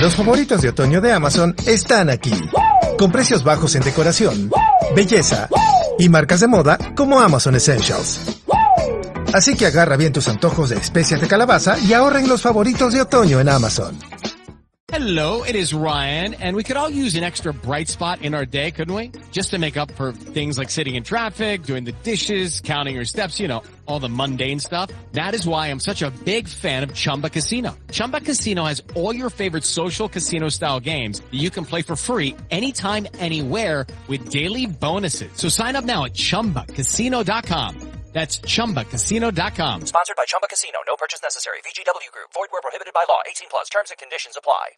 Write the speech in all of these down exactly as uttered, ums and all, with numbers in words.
Los favoritos de otoño de Amazon están aquí, con precios bajos en decoración, belleza y marcas de moda como Amazon Essentials. Así que agarra bien tus antojos de especias de calabaza y ahorra en los favoritos de otoño en Amazon. Hello, it is Ryan, and we could all use an extra bright spot in our day, couldn't we? Just to make up for things like sitting in traffic, doing the dishes, counting your steps, you know, all the mundane stuff. That is why I'm such a big fan of Chumba Casino. Chumba Casino has all your favorite social casino-style games that you can play for free anytime, anywhere with daily bonuses. So sign up now at chumba casino dot com. That's chumba casino dot com. Sponsored by Chumba Casino. No purchase necessary. V G W Group. Void where prohibited by law. eighteen plus. Terms and conditions apply.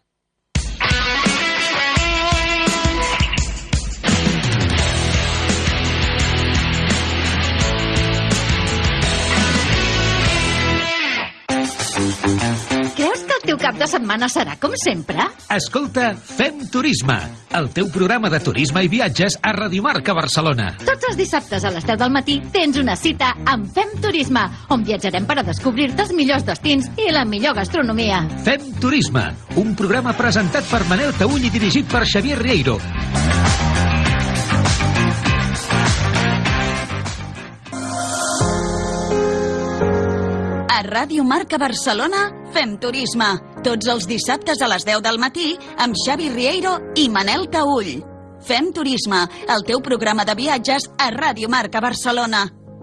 Creus que el teu cap de setmana serà com sempre? Escolta Fem Turisme, el teu programa de turisme i viatges a Radio Marca Barcelona. Tots els dissabtes a les deu del matí tens una cita amb Fem Turisme, on viatjarem per a descobrir-te els millors destins i la millor gastronomia. Fem Turisme, un programa presentat per Manel Taüll i dirigit per Xavier Rieiro. A Ràdio Marca Barcelona fem turisme. Tots els dissabtes a les deu del matí amb Xavi Rieiro i Manel Taüll. Fem turisme, el teu programa de viatges a Ràdio Marca Barcelona.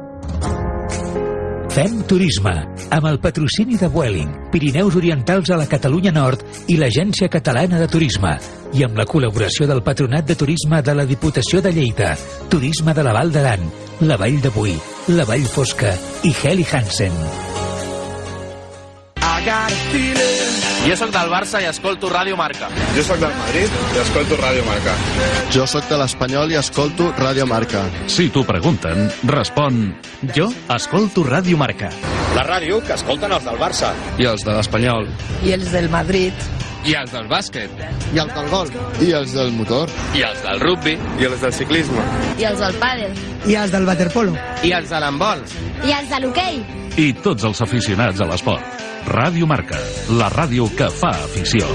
Fem Turisme, amb el patrocini de Vueling, Pirineus Orientals a la Catalunya Nord i l'Agència Catalana de Turisme, i amb la col·laboració del Patronat de Turisme de la Diputació de Lleida, Turisme de la Val d'Aran, la Vall de Boí, la Vall Fosca i Heli Hansen. Jo sóc del Barça i escolto Ràdio Marca. Jo sóc del Madrid i escolto Ràdio Marca. Jo sóc de l'Espanyol i escolto Ràdio Marca. Si t'ho pregunten, respon... Jo escolto Ràdio Marca. La ràdio que escolten els del Barça. I els de l'Espanyol. I els del Madrid. I els del bàsquet. I els del golf. I els del motor. I els del rugby. I els del ciclisme. I els del pàdel. I els del waterpolo. I els de l'handbol. I els de l'hoquei. I tots els aficionats a l'esport. Ràdio Marca, la ràdio que fa afició.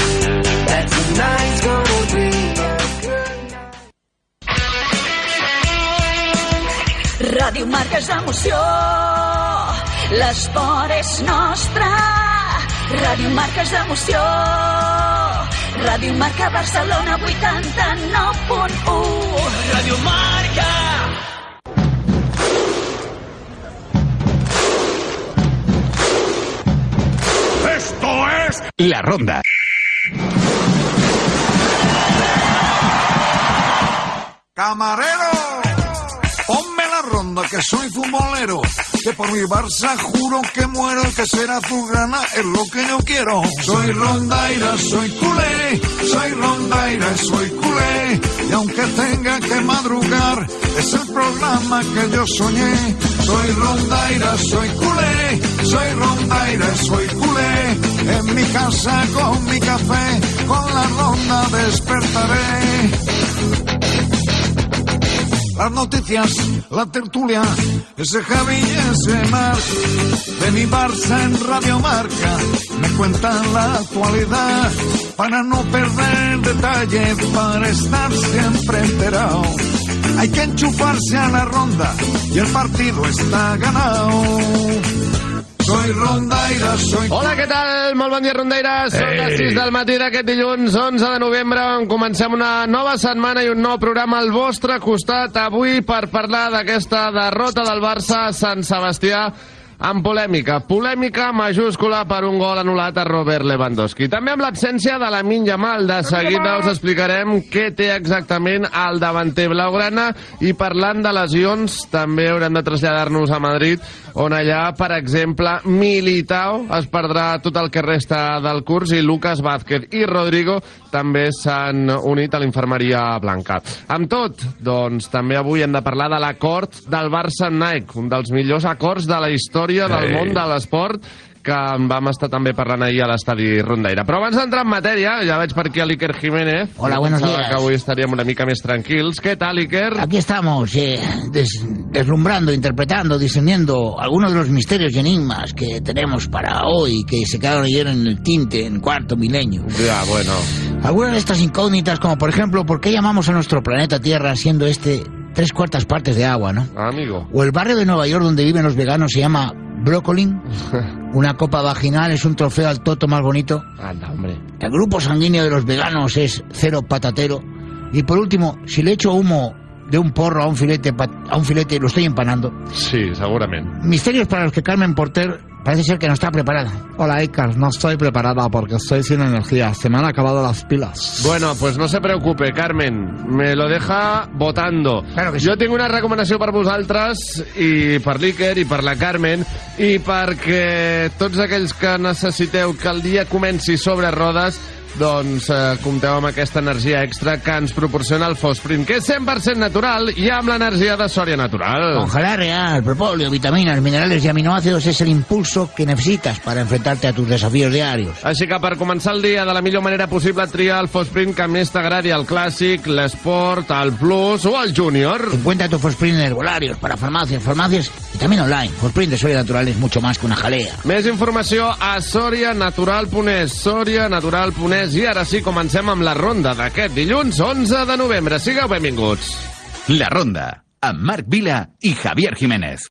Ràdio Marca és emoció, l'esport és nostre. Ràdio Marca és emoció, Ràdio Marca Barcelona vuitanta-nou punt u. Ràdio Marca. Esto es La Ronda. Camarero, ponme la ronda que soy futbolero, que por mi Barça juro que muero, que será tu gana es lo que yo quiero. Soy rondaira, soy culé, soy rondaira, soy culé, y aunque tenga que madrugar, es el programa que yo soñé. Soy rondaira, soy culé, soy rondaira, soy culé, en mi casa con mi café, con la ronda despertaré. Las noticias, la tertulia, ese Javi y ese Marc, de mi Barça en Radio Marca, me cuentan la actualidad, para no perder detalle, para estar siempre enterado. Hay que enchufarse a la ronda y el partido está ganado. Soy rondaire, soy... Hola, què tal? Molt bon dia, rondaires. Són Ei. les sis del matí d'aquest dilluns, onze de novembre, on comencem una nova setmana i un nou programa al vostre costat avui per parlar d'aquesta derrota del Barça a Sant Sebastià amb polèmica. Polèmica majúscula per un gol anul·lat a Robert Lewandowski. També amb l'absència de Lamine Yamal. De seguida us explicarem què té exactament el davanter blaugrana, i parlant de lesions també haurem de traslladar-nos a Madrid, on allà, per exemple, Militao es perdrà tot el que resta del curs i Lucas Vázquez i Rodrigo també s'han unit a l'infermeria blanca. Amb tot, doncs, també avui hem de parlar de l'acord del Barça amb Nike, un dels millors acords de la història del món de l'esport, que en vam estar també parlant ahir a l'estadi Rondaire. Però abans d'entrar en matèria, ja veig per aquí a l'Iker Jiménez. Hola, buenos días. Que avui estaríem una mica més tranquils. ¿Qué tal, Iker? Aquí estamos, eh, des, deslumbrando, interpretando, discerniendo algunos de los misterios y enigmas que tenemos para hoy, que se quedaron ayer en el tinte, en cuarto milenio. Ya, bueno. Algunas de estas incógnitas, como por ejemplo, ¿por qué llamamos a nuestro planeta Tierra siendo este tres cuartas partes de agua, no? Amigo. O el barrio de Nueva York donde viven los veganos se llama Brooklyn. Una copa vaginal es un trofeo al toto más bonito. Anda, hombre. El grupo sanguíneo de los veganos es cero patatero. Y por último, si le echo humo de un porro a un filete, a un filete lo estoy empanando. Sí, seguramente. Misterios para los que Carmen Porter parece ser que no está preparada. Hola, Icar, no estoy preparada porque estoy sin energía. Se me han acabado las pilas. Bueno, pues no se preocupe, Carmen. Me lo deja votando. Claro que sí. Jo tinc una recomanació per vosaltres, i per l'Iker, i per la Carmen, i perquè tots aquells que necessiteu que el dia comenci sobre rodes, doncs eh, compteu amb aquesta energia extra que ens proporciona el Fosprint, que és cent per cent natural i amb l'energia de Soria Natural. Congelar real, propóleo, vitaminas, minerales y aminoácidos es el impulso que necesitas para enfrentarte a tus desafíos diarios. Així que per començar el dia de la millor manera possible, tria el Fosprint que més t'agradi, el clàssic, l'esport, el plus o el júnior. Encuentra tu Fosprint en herbolarios, para farmacias, farmacias y también online. Fosprint de Soria Natural es mucho más que una jalea. Més informació a sorianatural punt es, sorianatural punt es. I ara sí, comencem amb la ronda d'aquest dilluns onze de novembre. Sigueu benvinguts. La Ronda, amb Marc Vila i Javier Jiménez.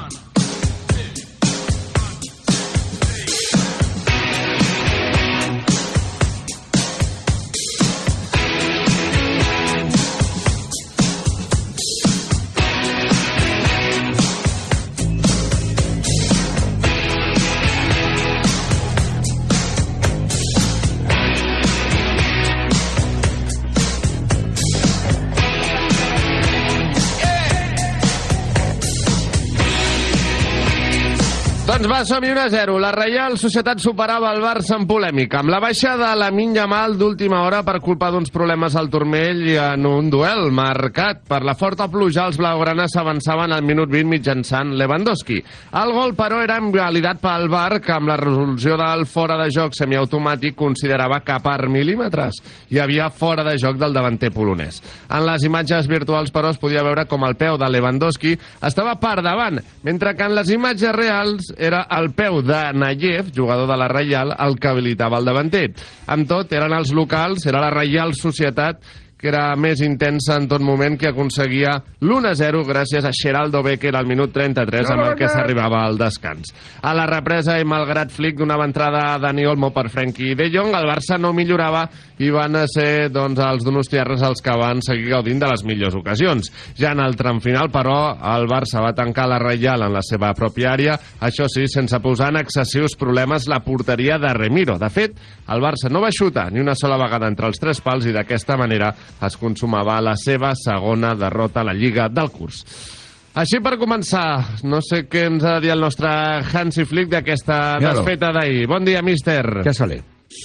Doncs va, som-hi un a zero. La Reial Societat superava el Barça en polèmica, amb la baixa de Lamine Yamal d'última hora per culpa d'uns problemes al turmell i en un duel marcat per la forta pluja. Els blaugranes s'avançaven al minut vint mitjançant Lewandowski. El gol, però, era invalidat pel V A R, que amb la resolució del fora de joc semiautomàtic considerava que per mil·límetres hi havia fora de joc del davanter polonès. En les imatges virtuals, però, es podia veure com el peu de Lewandowski estava per davant, mentre que en les imatges reals era el peu de Nayev, jugador de la Reial, el que habilitava el davanter. Amb tot, eren els locals, era la Reial Societat, que era més intensa en tot moment, que aconseguia l'u a zero gràcies a Geraldo Becker al minut trenta-tres, amb el que s'arribava al descans. A la represa, i malgrat Flick donava entrada a Dani Olmo per Frenkie de Jong, el Barça no millorava i van ser doncs, els donostiarres els que van seguir gaudint de les millors ocasions. Ja en el tram final, però, el Barça va tancar la Reial en la seva pròpia àrea, això sí, sense posar en excessius problemes la porteria de Remiro. De fet, el Barça no va xutar ni una sola vegada entre els tres pals i d'aquesta manera es consumava la seva segona derrota a la Lliga del curs. Així per començar, no sé què ens ha de dir el nostre Hansi Flick d'aquesta desfeta d'ahir. Bon dia, míster. Què sale?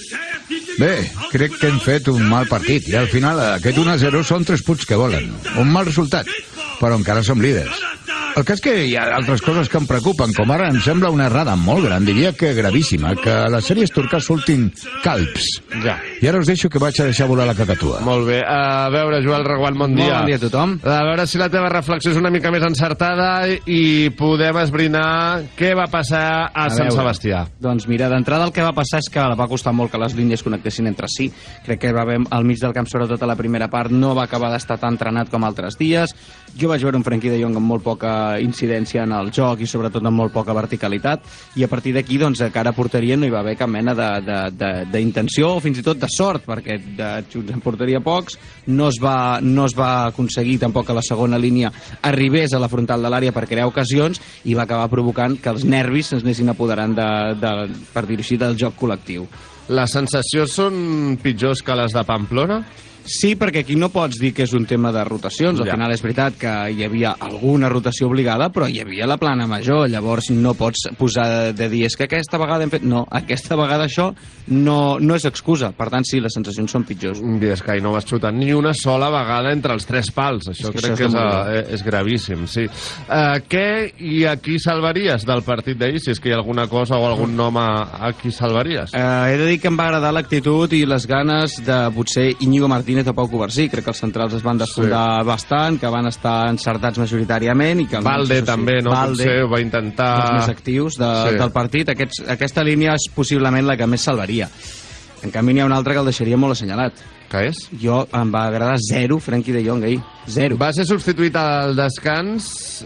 Bé, crec que hem fet un mal partit i al final aquest u a zero són tres punts que volen. Un mal resultat, però encara som líders. El cas que hi ha altres coses que em preocupen, com ara em sembla una errada molt gran, diria que gravíssima, que a les sèries turques surtin calps. Ja. I ara us deixo que vaig a deixar volar la cacatua. Molt bé. A veure, Joel Reguant, bon dia. Molt bon dia a tothom. A veure si la teva reflexió és una mica més encertada i podem esbrinar què va passar a, a Sant veure. Sebastià. Doncs mira, d'entrada el que va passar és que va costar molt que les línies connectessin entre si. Crec que va haver al mig del camp, sobretot a la primera part, no va acabar d'estar tan entrenat com altres dies. Jo vaig veure un Frenkie de Jong amb molt poca incidència en el joc i sobretot amb molt poca verticalitat, i a partir d'aquí, doncs, a cara a porteria no hi va haver cap mena d'intenció o fins i tot de sort, perquè de xuts en porteria pocs, no es va, no es va aconseguir tampoc que la segona línia arribés a la frontal de l'àrea per crear ocasions, i va acabar provocant que els nervis ens anessin apoderant de, de, per dir-ho així, del joc col·lectiu. Les sensacions són pitjors que les de Pamplona? Sí, perquè aquí no pots dir que és un tema de rotacions. Al ja. final és veritat que hi havia alguna rotació obligada, però hi havia la plana major. Llavors no pots posar de dir és que aquesta vegada hem fet... No, aquesta vegada això no, no és excusa. Per tant, sí, les sensacions són pitjors. I és que no vas xutar ni una sola vegada entre els tres pals. Això és que crec això que és, és, és gravíssim, sí. Uh, què i a qui salvaries del partit d'ahir? Si és que hi ha alguna cosa o algun nom a, a qui salvaries? Uh, he de dir que em va agradar l'actitud i les ganes de potser Íñigo Martínez, Martínez o Pau Covarsí. Crec que els centrals es van desfondar sí. bastant, que van estar encertats majoritàriament. I que Valde no sé, també, no? Valde, potser va intentar... Els més actius de, sí. del partit. Aquests, aquesta línia és possiblement la que més salvaria. En canvi, n'hi ha una altra que el deixaria molt assenyalat. Què és? Jo em va agradar zero Frenkie de Jong ahir. Zero. Va ser substituït al descans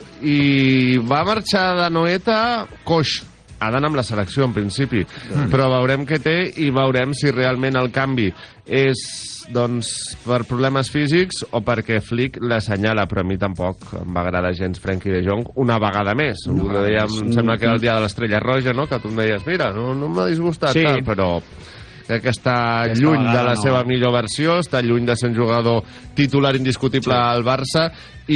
i va marxar de Noeta coix. Ha d'anar amb la selecció, en principi. Mm. Però veurem què té i veurem si realment el canvi és doncs, per problemes físics o perquè Flick l'assenyala, però a mi tampoc em va agradar gens Frenkie de Jong una vegada més. No, ho dèiem, em sembla que era el dia de l'Estrella Roja, no? Que tu em deies, mira, no, no m'ha disgustat sí. tant, però... crec que està Aquesta lluny de la no. seva millor versió, està lluny de ser un jugador titular indiscutible sí. al Barça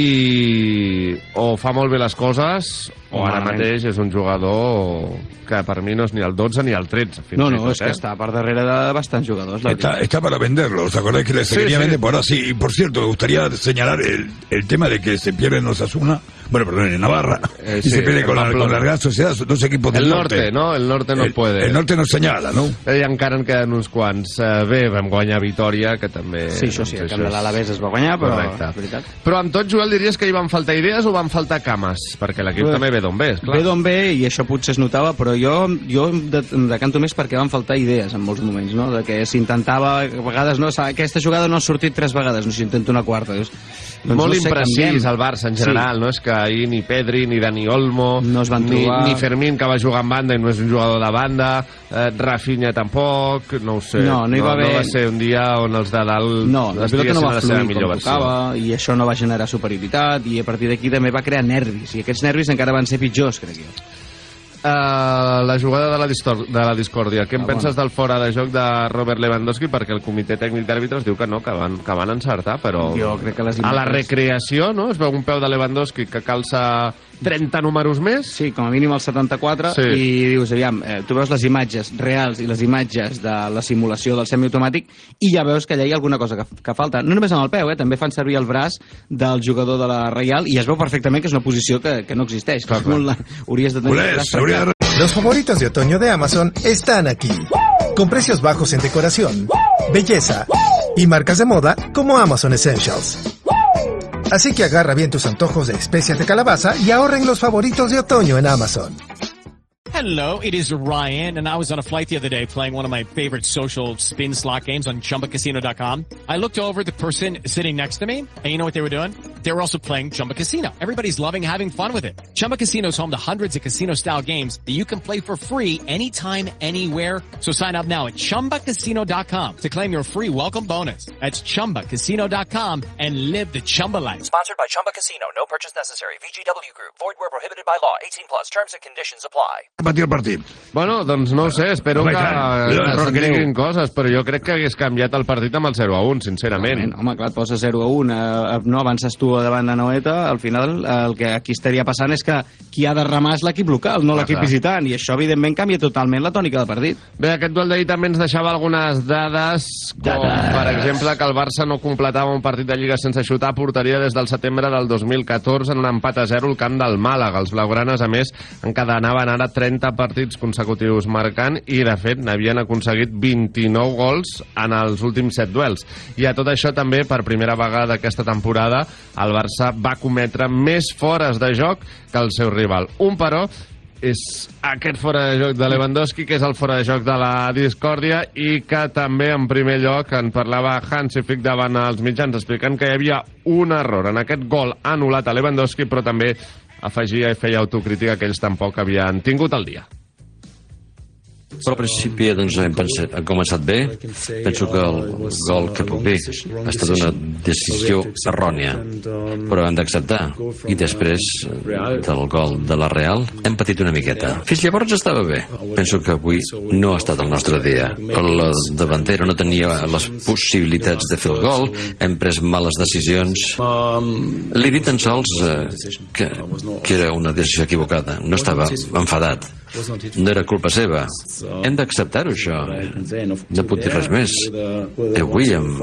i o fa molt bé les coses o ara mateix és un jugador que per mi no és ni el dotze ni el tretze. No, no, tot, és eh? que està per darrere de bastants jugadors. Está, está para venderlo, ¿os acordáis que les sí, quería sí. vender por así? Y por cierto, me gustaría señalar el, el tema de que se pierde en Osasuna, bueno, perdón, en Navarra, eh, y sí, se pierde con la, con la Real Sociedad, dos equipos del el norte. norte. no? El norte no el, puede. El norte no señala, no? I encara en queden uns quants. Uh, bé, vam guanyar Vitòria, que també... Sí, això sí, el camp de l'Alavés es va guanyar, però... Però amb tot, Joel, diries que hi van faltar idees o van faltar cames? Perquè l'equip Bé, també ve d'on ve, esclar. Ve d'on ve, i això potser es notava, però jo, jo de, decanto més perquè van faltar idees en molts moments, no? De que s'intentava, a vegades, no, aquesta jugada no ha sortit tres vegades, no s'intenta una quarta. Dius, doncs molt no sé, imprecís el Barça en general, sí. no? És que ahir ni Pedri, ni Dani Olmo, no es van ni, trobar... ni Fermín, que va jugar en banda i no és un jugador de banda, eh, Rafinha tampoc, no ho sé. No, no, hi va, no, haver... no va ser un dia on els de dalt no, la pilota no va fluir com versió. tocava, i això no va generar superioritat, i a partir d'aquí també va crear nervis, i aquests nervis encara van ser pitjors, crec jo. Uh, la jugada de la, de la discòrdia. Què en ah, penses bueno. del fora de joc de Robert Lewandowski? Perquè el comitè tècnic d'àrbitres diu que no, que van, que van encertar, però jo crec que les imatges... a la recreació, no? Es veu un peu de Lewandowski que calça trenta números més. Sí, com a mínim el setanta-quatre, sí. I dius, aviam, eh, tu veus les imatges reals i les imatges de la simulació del semiautomàtic i ja veus que allà hi ha alguna cosa que, que falta. No només amb el peu, eh? També fan servir el braç del jugador de la Reial i es veu perfectament que és una posició que, que no existeix. Clar, clar. La, hauries de tenir... Los favoritos de otoño de Amazon están aquí, con precios bajos en decoración, belleza y marcas de moda como Amazon Essentials. Así que agarra bien tus antojos de especias de calabaza y ahorra en los favoritos de otoño en Amazon. Hello, it is Ryan, and I was on a flight the other day playing one of my favorite social spin slot games on Chumba Casino dot com. I looked over at the person sitting next to me, and you know what they were doing? They were also playing Chumba Casino. Everybody's loving having fun with it. Chumba Casino is home to hundreds of casino-style games that you can play for free anytime, anywhere. So sign up now at Chumba Casino dot com to claim your free welcome bonus. That's Chumba Casino dot com and live the Chumba life. Sponsored by Chumba Casino. No purchase necessary. V G W Group. Void where prohibited by law. eighteen plus. Terms and conditions apply. Patir el partit. Bueno, doncs no ho sé, espero Home, que es creguin coses, però jo crec que hagués canviat el partit amb el zero a un, sincerament. Home, clar, et posa zero a un, eh, no avances tu davant de Noeta, al final el que aquí estaria passant és que qui ha de remar és l'equip local, no l'equip visitant, i això evidentment canvia totalment la tònica del partit. Bé, aquest duel d'ahir també ens deixava algunes dades, com per exemple que el Barça no completava un partit de Lliga sense xutar a porteria des del setembre del dos mil catorze en un empat a zero al camp del Màlaga. Els blaugranes, a més, encadenaven ara trenta partits consecutius marcant i, de fet, n'havien aconseguit vint-i-nou gols en els últims set duels. I a tot això també, per primera vegada aquesta temporada, el Barça va cometre més fores de joc que el seu rival. Un, però, és aquest fora de joc de Lewandowski, que és el fora de joc de la discòrdia i que també, en primer lloc, en parlava Hansi Flick davant els mitjans, explicant que hi havia un error en aquest gol anul·lat a Lewandowski, però també afegia i feia autocrítica que ells tampoc havien tingut el dia. Però al principi doncs, hem, pensat, hem començat bé. Penso que el gol que puc dir ha estat una decisió errònia, però hem d'acceptar. I després del gol de la Real hem patit una miqueta. Fins llavors estava bé. Penso que avui no ha estat el nostre dia. La davantera no tenia les possibilitats de fer el gol, hem pres males decisions. Li he dit tan sols eh, que, que era una decisió equivocada. No estava enfadat. No era culpa seva. Hem d'acceptar-ho, això. No puc dir res més. Avui, amb,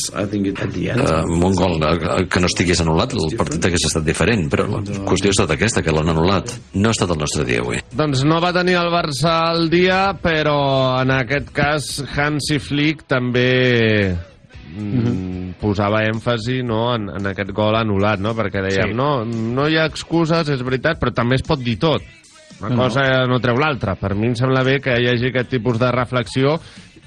amb un gol que no estigués anul·lat, el partit hagués estat diferent, però la qüestió ha estat aquesta, que l'han anul·lat. No ha estat el nostre dia avui. Doncs no va tenir el Barça el dia, però en aquest cas Hansi Flick també mm, posava èmfasi, no, en, en aquest gol anul·lat, no? Perquè dèiem, Sí. no, no hi ha excuses, és veritat, però també es pot dir tot. Una No, cosa no treu l'altra. Per mi em sembla bé que hi hagi aquest tipus de reflexió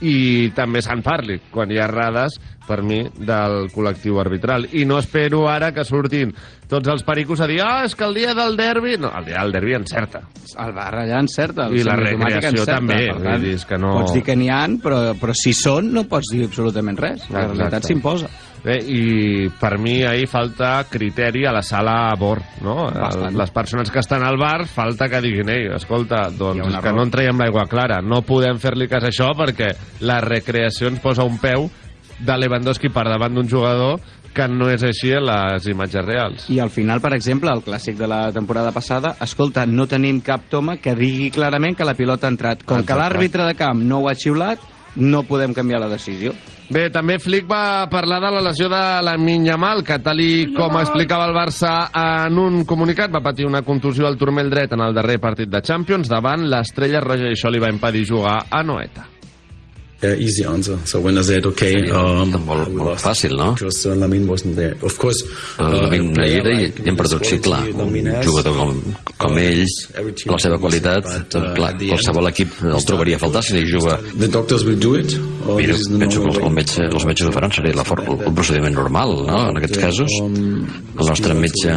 i també se'n parli, quan hi ha errades, per mi, del col·lectiu arbitral. I no espero ara que surtin tots els pericos a dir ah, és que el dia del derbi... No, el dia del derbi encerta. El bar allà encerta. El I la semiautomàtic recreació encerta, també. per Vull tant, dir, és que no... Pots dir que n'hi ha, però, però si són no pots dir absolutament res. La Exacte. realitat s'imposa. Bé, i per mi ahir falta criteri a la sala a bord, no? Bastant. Les persones que estan al bar falta que diguin, ei, escolta, doncs és que error. no en traiem l'aigua clara, no podem fer-li cas a això perquè la recreació ens posa un peu de Lewandowski per davant d'un jugador que no és així en les imatges reals. I al final, per exemple, el clàssic de la temporada passada, escolta, no tenim cap toma que digui clarament que la pilota ha entrat. Com que Exacte. l'àrbitre de camp no ho ha xiulat, no podem canviar la decisió. Bé, també Flick va parlar de la lesió de Lamine Yamal, que tal i com explicava el Barça en un comunicat, va patir una contusió al turmell dret en el darrer partit de Champions davant l'Estrella Roja i això li va impedir jugar a Noeta. Yeah, easy answer. So when I said okay, um, molt, molt fàcil, no? because uh, Lamine wasn't there. Of course, La Lamine no hi era i hem perdut, sí, clar, un jugador com, com ell, la seva qualitat, doncs, clar, qualsevol equip el trobaria a faltar si no hi juga. The doctors will do it. Or Mira, this is the penso que normal els, el way? metge, els metges ho faran, seria la, for- el procediment normal, no? En aquests casos, el nostre metge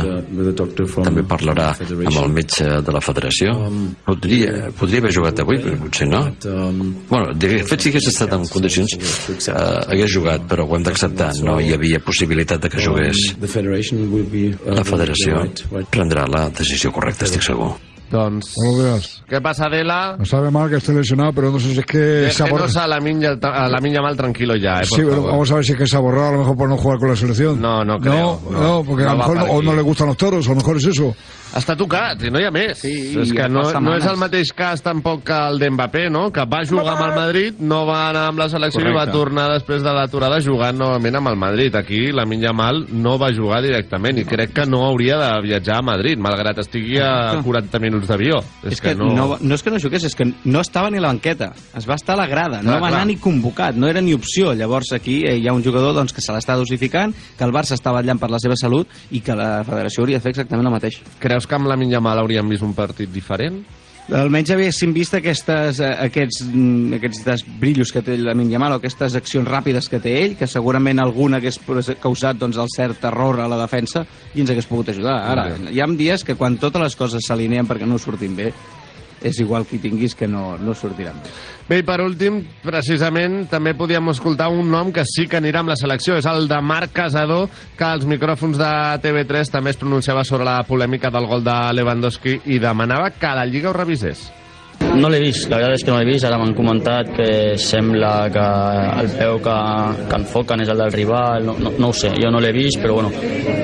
també parlarà amb el metge de la federació. Podria, podria haver jugat avui, però potser no. Bueno, de fet, si hagués estat en condicions, eh, hagués jugat, però ho hem d'acceptar. No hi havia possibilitat de que jugués. The federation will be. Uh, La federació right, right. prendrà la decisió correcta, estic segur. Doncs, Buenos días. què passa, Adela? Me sabe mal que esté lesionado, pero no sé si es que se ha borrado. Déjenos a Lamine Yal- a Lamine Yamal tranquilo ya, eh, por Sí, pero favor. vamos a ver si es que se ha borrado a lo mejor por no jugar con la selección. No, no creo. No, no. no, porque No a lo va mejor per no, o aquí. no le gustan los toros, a lo mejor es eso. Està tocat, i no hi ha més. Sí, és i que ja no, fa no és setmanes. el mateix cas tampoc que el d'Mbappé, no? Que va jugar amb el Madrid, no va anar amb la selecció i va Correcte. tornar després de l'aturada jugant novament amb el Madrid. Aquí Lamine Yamal no va jugar directament i crec que no hauria de viatjar a Madrid, malgrat estigui a quaranta minuts d'avió. És, és que, que no... No, no és que no jugués, és que no estava ni a la banqueta. Es va estar a la grada, no Clar, va clar. anar ni convocat, no era ni opció. Llavors aquí eh, hi ha un jugador doncs, que se l'està dosificant, que el Barça està vetllant per la seva salut i que la federació hauria de fer exactament el mateix. Creus que amb Lamine Yamal hauríem vist un partit diferent? Almenys haguéssim vist aquestes, eh, aquests, mm, aquests brillos que té Lamine Yamal o aquestes accions ràpides que té ell, que segurament alguna hagués pres- causat doncs, el cert terror a la defensa i ens hagués pogut ajudar. Ara, hi ha dies que quan totes les coses s'alineen perquè no surtin bé, és igual qui tinguis que no, no sortiran bé. Bé, i per últim, precisament, també podíem escoltar un nom que sí que anirà amb la selecció, és el de Marc Casador, que als micròfons de T V tres també es pronunciava sobre la polèmica del gol de Lewandowski i demanava que la Lliga ho revisés. No l'he vist, la veritat és que no l'he vist. Ara m'han comentat que sembla que el peu que, que enfoquen és el del rival. No, no, no ho sé, jo no l'he vist, però bueno,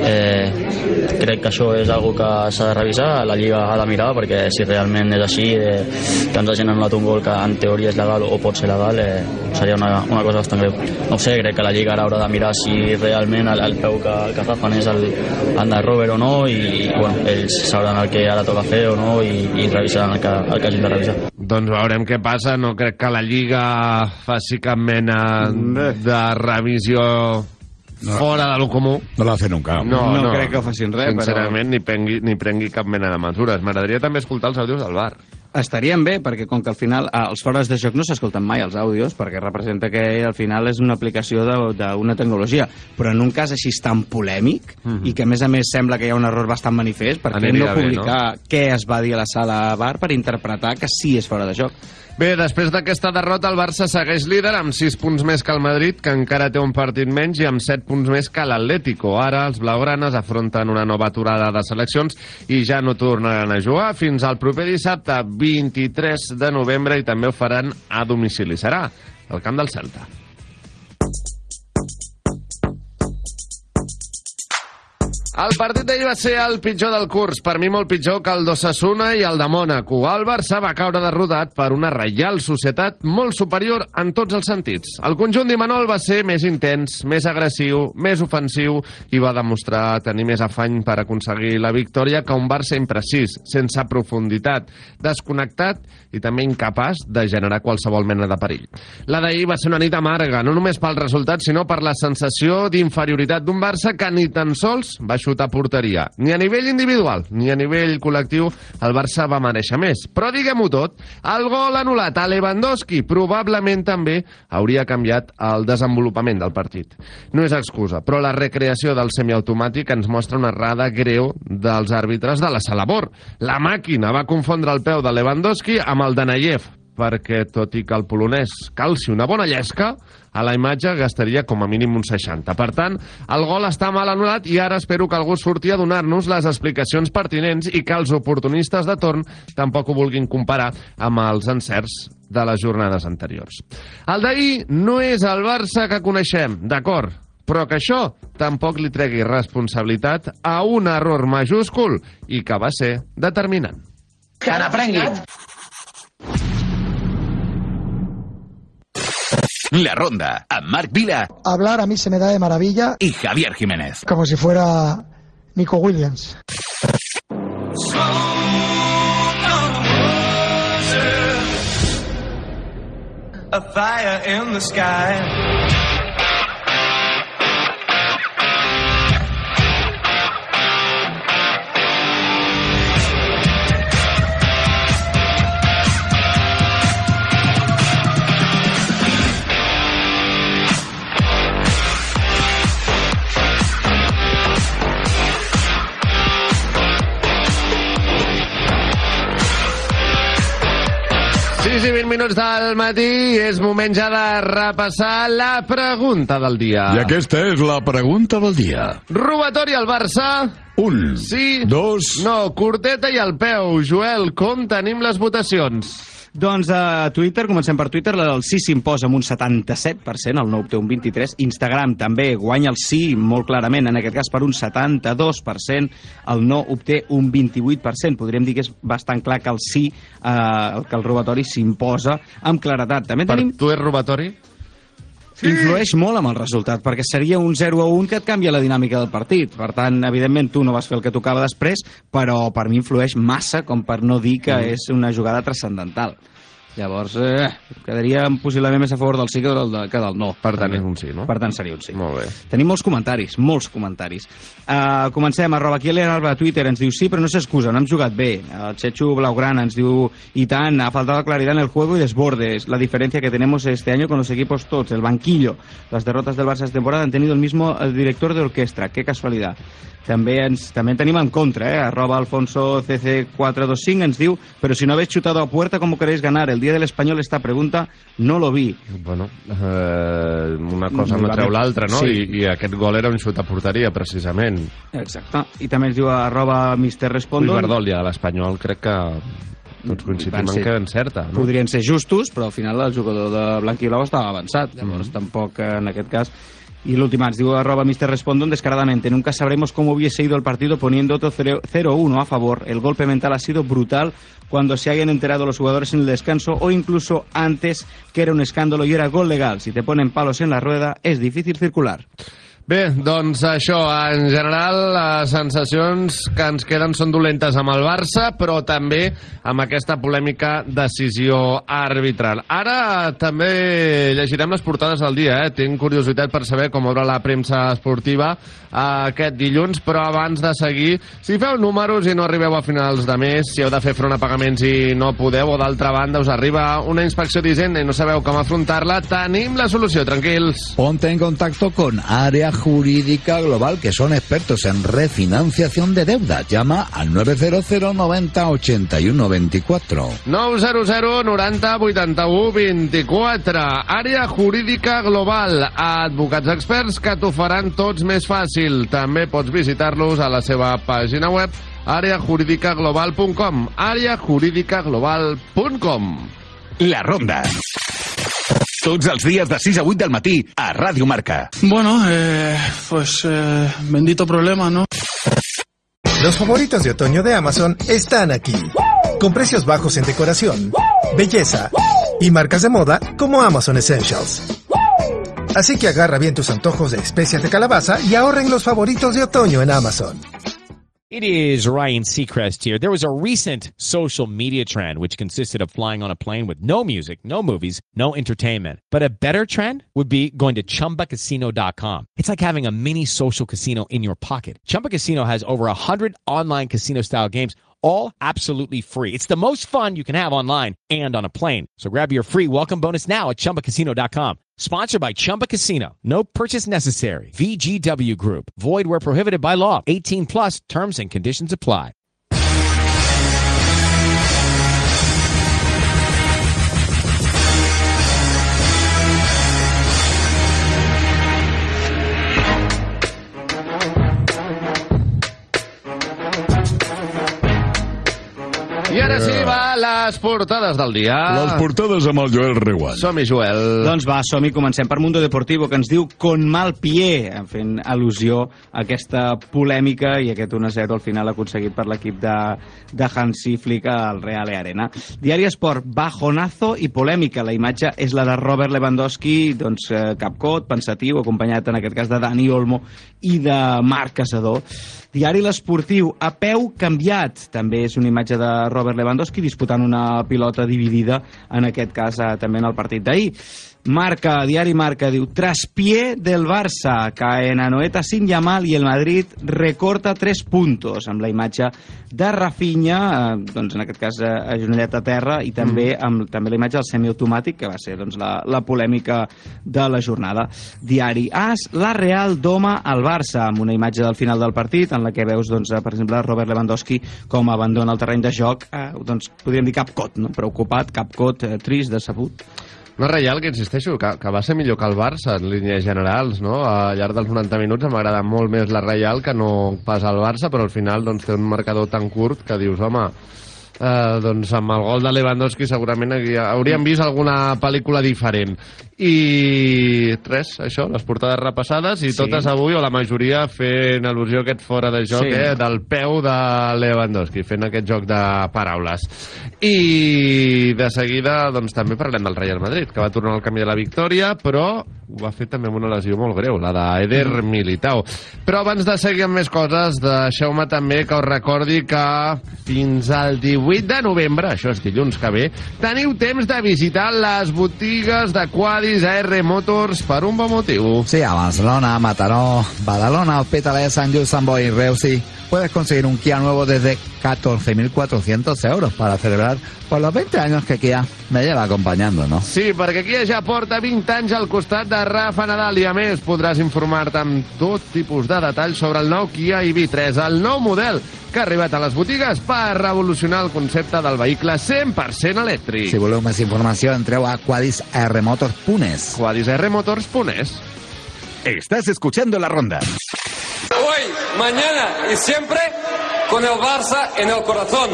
eh, crec que això és algo que s'ha de revisar. La Lliga ha de mirar, perquè si realment és així, eh, que ens hagin anul·lat un gol que en teoria és legal o pot ser legal, eh, seria una, una cosa bastant greu. No ho sé, crec que la Lliga ara haurà de mirar si realment el, el peu que, que agafen és el, el de Robert o no, i, i bueno, ells sabran el que ara toca fer o no, i, i revisaran el que, el que hagin de revisar. Doncs veurem què passa. No crec que la Lliga faci cap mena de revisió no, fora de lo comú. No la hace nunca. No, no, no crec que facin res, sincerament, però... ni, prengui, ni prengui cap mena de mesures. M'agradaria també escoltar els àudios del bar. Estarien bé, perquè com que al final ah, els fores de joc no s'escolten mai, els àudios, perquè representa que al final és una aplicació d'una tecnologia. Però en un cas així tan polèmic, Mhm. i que a més a més sembla que hi ha un error bastant manifest, per què no Aniria bé, publicar què es va dir a la sala bar per interpretar que sí és fora de joc? Bé, després d'aquesta derrota, el Barça segueix líder amb sis punts més que el Madrid, que encara té un partit menys, i amb set punts més que l'Atlético. Ara els blaugranes afronten una nova aturada de seleccions i ja no tornaran a jugar fins al proper dissabte, vint-i-tres de novembre, i també ho faran a domicili. Serà al camp del Celta. El partit d'ahir va ser el pitjor del curs, per mi molt pitjor que el d'Osasuna i el de Mònaco. El Barça va caure derrotat per una Reial Societat molt superior en tots els sentits. El conjunt d'Imanol va ser més intens, més agressiu, més ofensiu i va demostrar tenir més afany per aconseguir la victòria que un Barça imprecís, sense profunditat, desconnectat i també incapaç de generar qualsevol mena de perill. La d'ahir va ser una nit amarga, no només pel resultat, sinó per la sensació d'inferioritat d'un Barça que ni tan sols va xutar a porteria. Ni a nivell individual, ni a nivell col·lectiu, el Barça va mereixer més. Però diguem-ho tot, el gol anul·lat a Lewandowski probablement també hauria canviat el desenvolupament del partit. No és excusa, però la recreació del semiautomàtic ens mostra una errada greu dels àrbitres de la sala Bor. La màquina va confondre el peu de Lewandowski amb el de Nayev, perquè, tot i que el polonès calci una bona llesca, a la imatge gastaria com a mínim un seixanta. Per tant, el gol està mal anul·lat i ara espero que algú surti a donar-nos les explicacions pertinents i que els oportunistes de torn tampoc ho vulguin comparar amb els encerts de les jornades anteriors. El d'ahir no és el Barça que coneixem, d'acord, però que això tampoc li tregui responsabilitat a un error majúscul i que va ser determinant. Que n'aprenguin! La Ronda, amb Marc Vila. Hablar a mí se me da de maravilla. Y Javier Jiménez. Como si fuera Nico Williams. A fire in the sky. sis i vint minuts del matí, és moment ja de repassar la pregunta del dia. I aquesta és la pregunta del dia. Robatori al Barça? Un, sí, dos... No, curteta i al peu. Joel, com tenim les votacions? Doncs a Twitter, comencem per Twitter, el sí s'imposa amb un setanta-set per cent, el no obté un vint-i-tres per cent. Instagram també guanya el sí molt clarament, en aquest cas per un setanta-dos per cent, el no obté un vint-i-vuit per cent. Podríem dir que és bastant clar que el sí, eh, que el robatori s'imposa amb claretat. També tenim... Per tu és robatori? Sí. Influeix molt amb el resultat, perquè seria un zero a un que et canvia la dinàmica del partit. Per tant, evidentment, tu no vas fer el que tocava després, però per mi influeix massa com per no dir que mm. és una jugada transcendental. Llavors, eh, quedaria possiblement més a favor del sí que del, que del no. Per tant, és un sí, no? Per tant, seria un sí. Molt bé. Tenim molts comentaris, molts comentaris. Uh, comencem, arroba Kilian Alba a Twitter, ens diu sí, però no s'excusa, no hem jugat bé. El Chechu Blaugrana ens diu i tant, ha faltado claridad en el juego y desbordes. La diferencia que tenemos este año con los equipos todos, el banquillo. Las derrotas del Barça esta temporada han tenido el mismo el director de orquestra. Qué casualidad. També ens també tenim en contra, eh? Arroba Alfonso C C quatre dos cinc ens diu, però si no habéis chutado a puerta, ¿cómo queréis ganar? El día del español esta pregunta no lo vi. Bueno, eh, una cosa no, no treu l'altra, no? Sí. I, I aquest gol era un xut a porteria, precisament. Exacte. I també ens diu arroba mister Respondo. Ui, Verdol, ja l'Espanyol crec que tots coincidim en que encerta, no? Podrien ser justos, però al final el jugador de blanc i blau estava avançat, llavors mm. tampoc en aquest cas. Y el último, digo, arroba mister Respondon descaradamente. Nunca sabremos cómo hubiese ido el partido poniendo otro cero uno a favor. El golpe mental ha sido brutal cuando se hayan enterado los jugadores en el descanso o incluso antes que era un escándalo y era gol legal. Si te ponen palos en la rueda, es difícil circular. Bé, doncs això, en general, les sensacions que ens queden són dolentes amb el Barça, però també amb aquesta polèmica decisió arbitral. Ara també llegirem les portades del dia, eh? Tinc curiositat per saber com obre la premsa esportiva aquest dilluns, però abans de seguir, si feu números i no arribeu a finals de mes, si heu de fer front a pagaments i no podeu, o d'altra banda us arriba una inspecció d'Hisenda i no sabeu com afrontar-la, tenim la solució, tranquils. Ponte en contacto con Área Jurídica Global, que son expertos en refinanciación de deuda. Llama al nueve cero cero noventa ochenta y uno veinticuatro. nou zero zero noranta vuitanta-u vint-i-quatre. Àrea Jurídica Global. Advocats experts que t'ho faran tots més fàcil. També pots visitar-los a la seva pàgina web àrea jurídica global punt com. àrea jurídica global punt com. La Ronda. Tots els días de sis a vuit del matí a Radio Marca. Bueno, eh, pues eh, bendito problema, ¿no? Los favoritos de otoño de Amazon están aquí. Con precios bajos en decoración, belleza y marcas de moda como Amazon Essentials. Así que agarra bien tus antojos de especias de calabaza y ahorra en los favoritos de otoño en Amazon. It is Ryan Seacrest here. There was a recent social media trend which consisted of flying on a plane with no music, no movies, no entertainment. But a better trend would be going to Chumba Casino dot com. It's like having a mini social casino in your pocket. Chumba Casino has over one hundred online casino-style games, all absolutely free. It's the most fun you can have online and on a plane. So grab your free welcome bonus now at Chumba Casino dot com. Sponsored by Chumba Casino. No purchase necessary. V G W Group. Void where prohibited by law. eighteen plus. Terms and conditions apply. I ara sí, va, les portades del dia. Les portades amb el Joel Reguant. Som-hi, Joel. Doncs va, som-hi, comencem per Mundo Deportivo, que ens diu con mal pie, fent al·lusió a aquesta polèmica i aquest un a zero al final aconseguit per l'equip de, de Hansi Flick al Real Arena. Diari Esport, bajonazo i polèmica. La imatge és la de Robert Lewandowski, doncs capcot, pensatiu, acompanyat en aquest cas de Dani Olmo i de Marc Casador. Diari L'Esportiu, a peu canviat. També és una imatge de Robert Lewandowski disputant una pilota dividida, en aquest cas eh, també en el partit d'ahir. Marca, diari Marca, diu traspié del Barça, cae en Anoeta sin Yamal i el Madrid recorta tres puntos, amb la imatge de Rafinha, eh, doncs en aquest cas eh, agenollat a terra, i també mm. amb també la imatge del semiautomàtic, que va ser doncs, la, la polèmica de la jornada. Diari As, la Real doma al Barça, amb una imatge del final del partit, en la que veus, doncs, per exemple, Robert Lewandowski com abandona el terreny de joc, eh, doncs podríem dir capcot, no? Preocupat, capcot, eh, trist, decebut. Una Reial que, insisteixo, que, que va ser millor que el Barça en línies generals, no? Al llarg dels noranta minuts em agrada molt més la Reial que no pas el Barça, però al final doncs, té un marcador tan curt que dius, home, eh, doncs amb el gol de Lewandowski segurament hauríem vist alguna pel·lícula diferent. I res, això, les portades repassades i sí. Totes avui, o la majoria, fent al·lusió a aquest fora de joc, sí. eh, del peu de Lewandowski, fent aquest joc de paraules. I de seguida doncs també parlem del Real Madrid, que va tornar al camí de la victòria, però ho va fer també amb una lesió molt greu, la d'Eder Militao. Però abans de seguir amb més coses, deixeu-me també que us recordi que fins al divuit de novembre, això és dilluns que ve, teniu temps de visitar les botigues de Quadis a R Motors per un bon motiu. Sí, a Barcelona, Mataró, Badalona, Hospitalet, Sant Just, Sant Boi y Reusi puedes conseguir un Kia nuevo desde catorce mil cuatrocientos euros para celebrar por los veinte años que Kia me lleva acompañando, ¿no? Sí, perquè Kia ja porta vint anys al costat de Rafa Nadal i a més podràs informar-te amb tot tipus de detalls sobre el nou Kia i V tres, el nou model que ha arribat a les botigues per revolucionar el concepte del vehicle cent per cent elèctric. Si voleu més informació, entreu a quadis r motors punt es. quadis r motors punt es. Estás escuchando La Ronda. Hoy, mañana y siempre con el Barça en el corazón.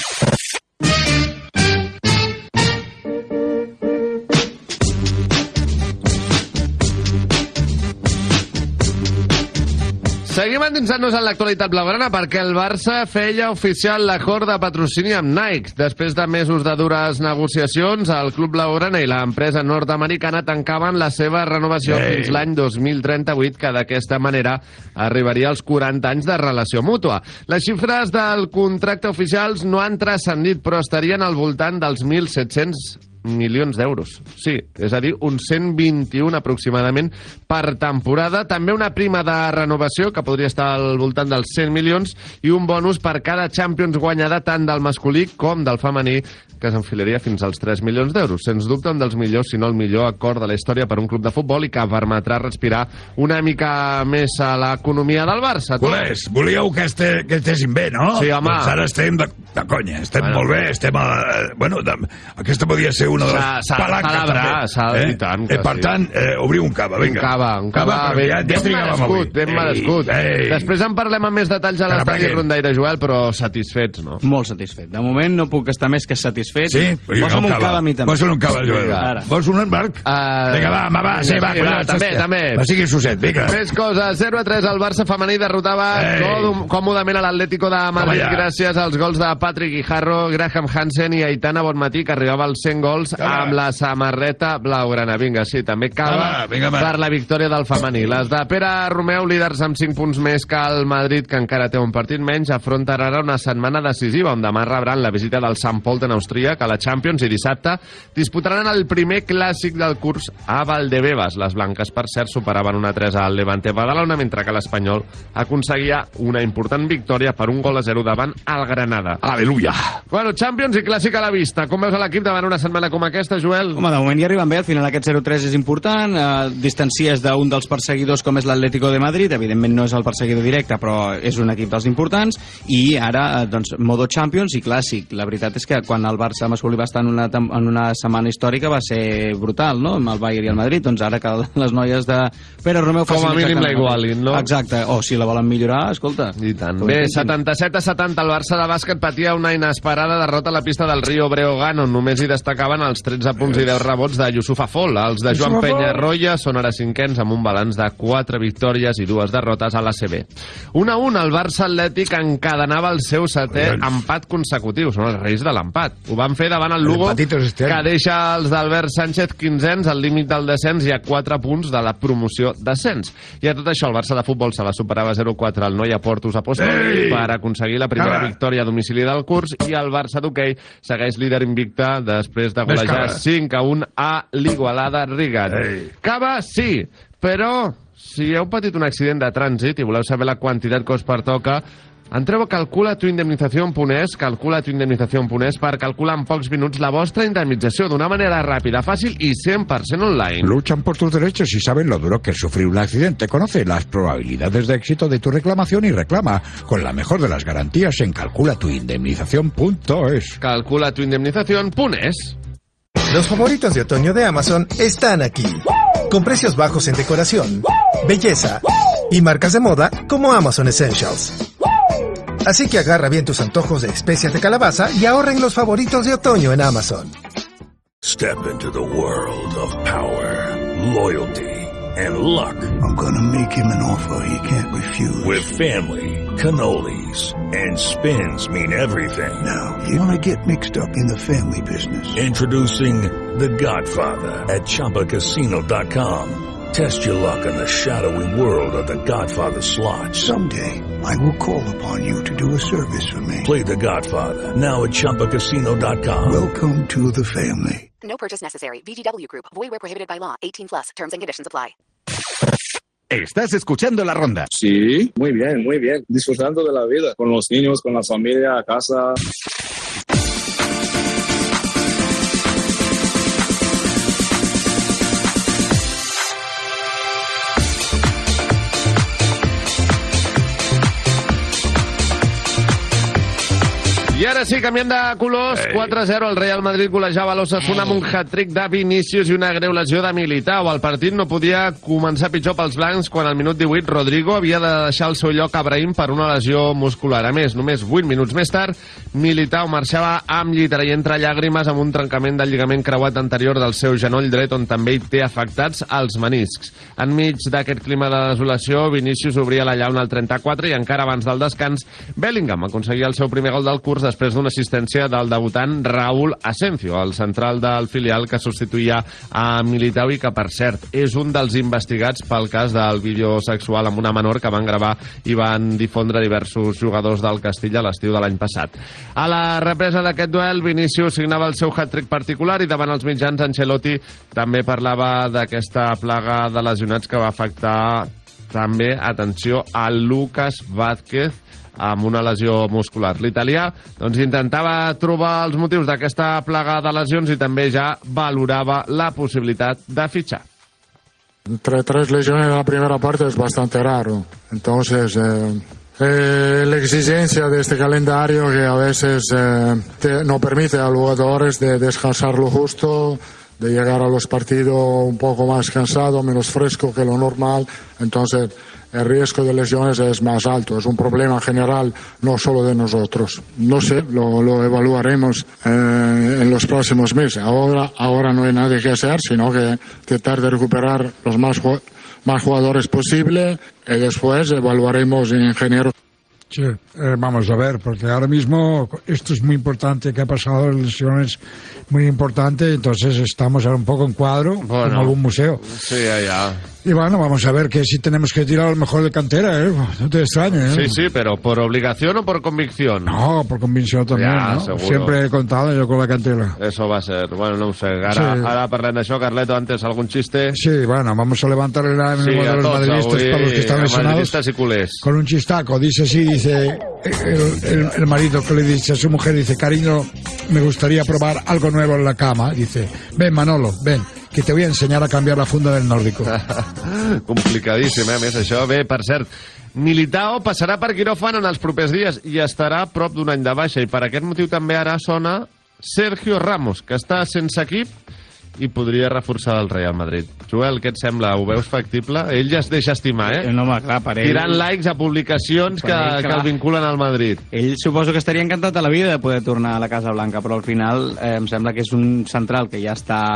Seguim endinsant-nos en l'actualitat blaugrana perquè el Barça feia oficial l'acord de patrocini amb Nike. Després de mesos de dures negociacions, el club blaugrana i l'empresa nord-americana tancaven la seva renovació Ei. fins l'any dos mil trenta-vuit, que d'aquesta manera arribaria als quaranta anys de relació mútua. Les xifres del contracte oficials no han transcendit, però estarien al voltant dels mil set-cents milions d'euros. Sí, és a dir, uns cent vint-i-un aproximadament per temporada. També una prima de renovació que podria estar al voltant dels cent milions i un bonus per cada Champions guanyada tant del masculí com del femení, que s'enfilaria fins als tres milions d'euros. Sens dubte un dels millors, si no el millor acord de la història per un club de futbol i que permetrà respirar una mica més a l'economia del Barça. Culers, volíeu que, este, que estéssim bé, no? Sí, home. Doncs ara estem de, de conya, estem bueno. molt bé, estem a... Bueno, de, aquesta podia ser una de les S'ha de celebrar, s'ha de dir tant. Per tant, obrir un cava, vinga. Un cava, un cava ben merescut, ben merescut. Després en parlem amb més detalls a l'estadi Rondaire, Joel, però satisfets, no? Molt satisfet. De moment no puc estar més que satisfet. Sí? Posa'm un cava a mi també. Posa'm un cava, Joel. Vols un, Marc? Vinga, va, va, va, sí, va. També, també. Va, sigui Suset, vinga. Més coses. zero a tres, el Barça femení derrotava còmodament a l'Atlético de Madrid gràcies als gols de Patrick Guijarro, Graham Hansen i Aitana Bonmatí, que arribava als cent gols amb la samarreta blaugrana. Vinga, sí, també cava per la victòria del femení. Les de Pere Romeu, líders amb cinc punts més que el Madrid, que encara té un partit menys, afronten ara una setmana decisiva, on demà rebran la visita del Sant Pölten en Austríac a la Champions i dissabte disputaran el primer clàssic del curs a Valdebebas. Les blanques, per cert, superaven una tres al Levante Badalona, mentre que l'Espanyol aconseguia una important victòria per un gol a zero davant el Granada. Aleluia! Bueno, Champions i clàssic a la vista. Com veus l'equip davant una setmana com aquesta, Joel? Home, de moment hi arriben bé. Al final aquest zero tres és important. Eh, distancies d'un dels perseguidors com és l'Atlético de Madrid. Evidentment no és el perseguidor directe, però és un equip dels importants. I ara, eh, doncs, modo Champions i clàssic. La veritat és que quan el Barça masculí va estar en una, en una setmana històrica va ser brutal, no?, amb el Bayern i el Madrid. Doncs ara que les noies de Pere Romeu com a mínim la igualin, no? Exacte. O si la volen millorar, escolta. I tant. Bé, setanta-set a setanta, el Barça de bàsquet patia una inesperada derrota a la pista del Rio Breogán, on només hi destacaven els tretze punts i deu rebots de Yusuf Afol. Els de Joan Peñarroya són ara cinquens amb un balanç de quatre victòries i dues derrotes a l'A C B. un a un, el Barça Atlètic encadenava el seu setè empat consecutiu. Són els reis de l'empat. Ho van fer davant el Lugo, que deixa els d'Albert Sánchez quinzens al límit del descens i a quatre punts de la promoció descens. I a tot això, el Barça de futbol se la superava zero quatre al Noia Portus Apostòlic per aconseguir la primera victòria a domicili del curs, i el Barça d'hoquei segueix líder invicte després de golejar cinc a un a l'Igualada Rigat. Cava, sí, però si heu patit un accident de trànsit i voleu saber la quantitat que us pertoca, entreu a calcula tu indemnización punt es, calcula tu indemnización punt es, per calcular en pocs minuts la vostra indemnització d'una manera ràpida, fàcil i cent per cent online. Luchan por tus derechos y saben lo duro que es sufrir un accidente. Conoce las probabilidades de éxito de tu reclamación y reclama con la mejor de las garantías en calcula tu indemnización punto es. calcula tu indemnización punt es. Los favoritos de otoño de Amazon están aquí, con precios bajos en decoración, belleza y marcas de moda como Amazon Essentials. Así que agarra bien tus antojos de especias de calabaza y ahorra en los favoritos de otoño en Amazon. Step into the world of power, loyalty, and luck. I'm gonna make him an offer he can't refuse. With family, cannolis, and spins mean everything. Now, you wanna get mixed up in the family business. Introducing The Godfather at Chumba Casino dot com. Test your luck in the shadowy world of The Godfather slot. Someday, I will call upon you to do a service for me. Play The Godfather, now at Chumba Casino dot com. Welcome to the family. No purchase necessary. V G W Group. Void where prohibited by law. eighteen plus. Terms and conditions apply. Estás escuchando La Ronda. Sí, muy bien, muy bien. Disfrutando de la vida. Con los niños, con la familia, a casa. I ara sí, canviem de colors. quatre a zero, el Real Madrid golejava l'Osasuna amb un hat-trick de Vinícius i una greu lesió de Militao. El partit no podia començar pitjor pels blancs quan al minut divuit Rodrigo havia de deixar el seu lloc a Brahim per una lesió muscular. A més, només vuit minuts més tard, Militao marxava amb llitera i entre llàgrimes amb un trencament del lligament creuat anterior del seu genoll dret, on també hi té afectats els meniscs. Enmig d'aquest clima de desolació, Vinícius obria la llauna al trenta-quatre i encara abans del descans, Bellingham aconseguia el seu primer gol del curs després d'una assistència del debutant Raúl Asencio, el central del filial que substituïa a Militao i que, per cert, és un dels investigats pel cas del vídeo sexual amb una menor que van gravar i van difondre diversos jugadors del Castilla a l'estiu de l'any passat. A la represa d'aquest duel, Vinícius signava el seu hat-trick particular i davant els mitjans Ancelotti també parlava d'aquesta plaga de lesionats que va afectar també, atenció, a Lucas Vázquez, amb una lesió muscular. L'italià doncs, intentava trobar els motius d'aquesta plaga de lesions i també ja valorava la possibilitat de fitxar. Entre tres lesiones en la primera parte es bastante raro. Entonces, eh, Eh, la exigencia de este calendario que a veces eh, te, no permite a los jugadores de descansar lo justo, de llegar a los partidos un poco más cansado, menos fresco que lo normal. Entonces el riesgo de lesiones es más alto. Es un problema general, no solo de nosotros. No sé, lo, lo evaluaremos eh, en los próximos meses. Ahora, ahora no hay nada que hacer, sino que tratar de recuperar los más jugadores más jugadores posible y después evaluaremos en ingeniero. Sí, eh, vamos a ver, porque ahora mismo esto es muy importante, que ha pasado lesiones muy importante, entonces estamos ahora un poco en cuadro, bueno, como algún museo. Sí, allá. Y bueno, vamos a ver que si tenemos que tirar a lo mejor de cantera, ¿eh? No te extrañes, ¿eh? Sí, sí, pero ¿por obligación o por convicción? No, por convicción también, ja, ¿no? Seguro. Siempre he contado yo con la cantera. Eso va a ser, bueno, no ho sé. Ara, sí. Ara parlem d'això, Carleto, antes algún chiste? Sí, bueno, vamos a levantar el ánimo sí, de los madridistas para los que están lesionados. Madridistas y culés. Con un chistaco, dice así, dice el, el, el marido que le dice a su mujer, dice, cariño, me gustaría probar algo nuevo en la cama. Dice, ven Manolo, ven, que te voy a enseñar a cambiar la funda del nórdico. Complicadíssim, eh, més això. Bé, per cert, Militao passarà per quiròfan en els propers dies i estarà a prop d'un any de baixa, i per aquest motiu també ara sona Sergio Ramos, que està sense equip i podria reforçar el Real Madrid. Joel, què et sembla? Ho veus factible? Ell ja es deixa estimar, eh? No, home, clar, per ell... Tirant likes a publicacions que, ell, que el vinculen al Madrid. Ell suposo que estaria encantat a la vida de poder tornar a la Casa Blanca, però al final eh, em sembla que és un central que ja està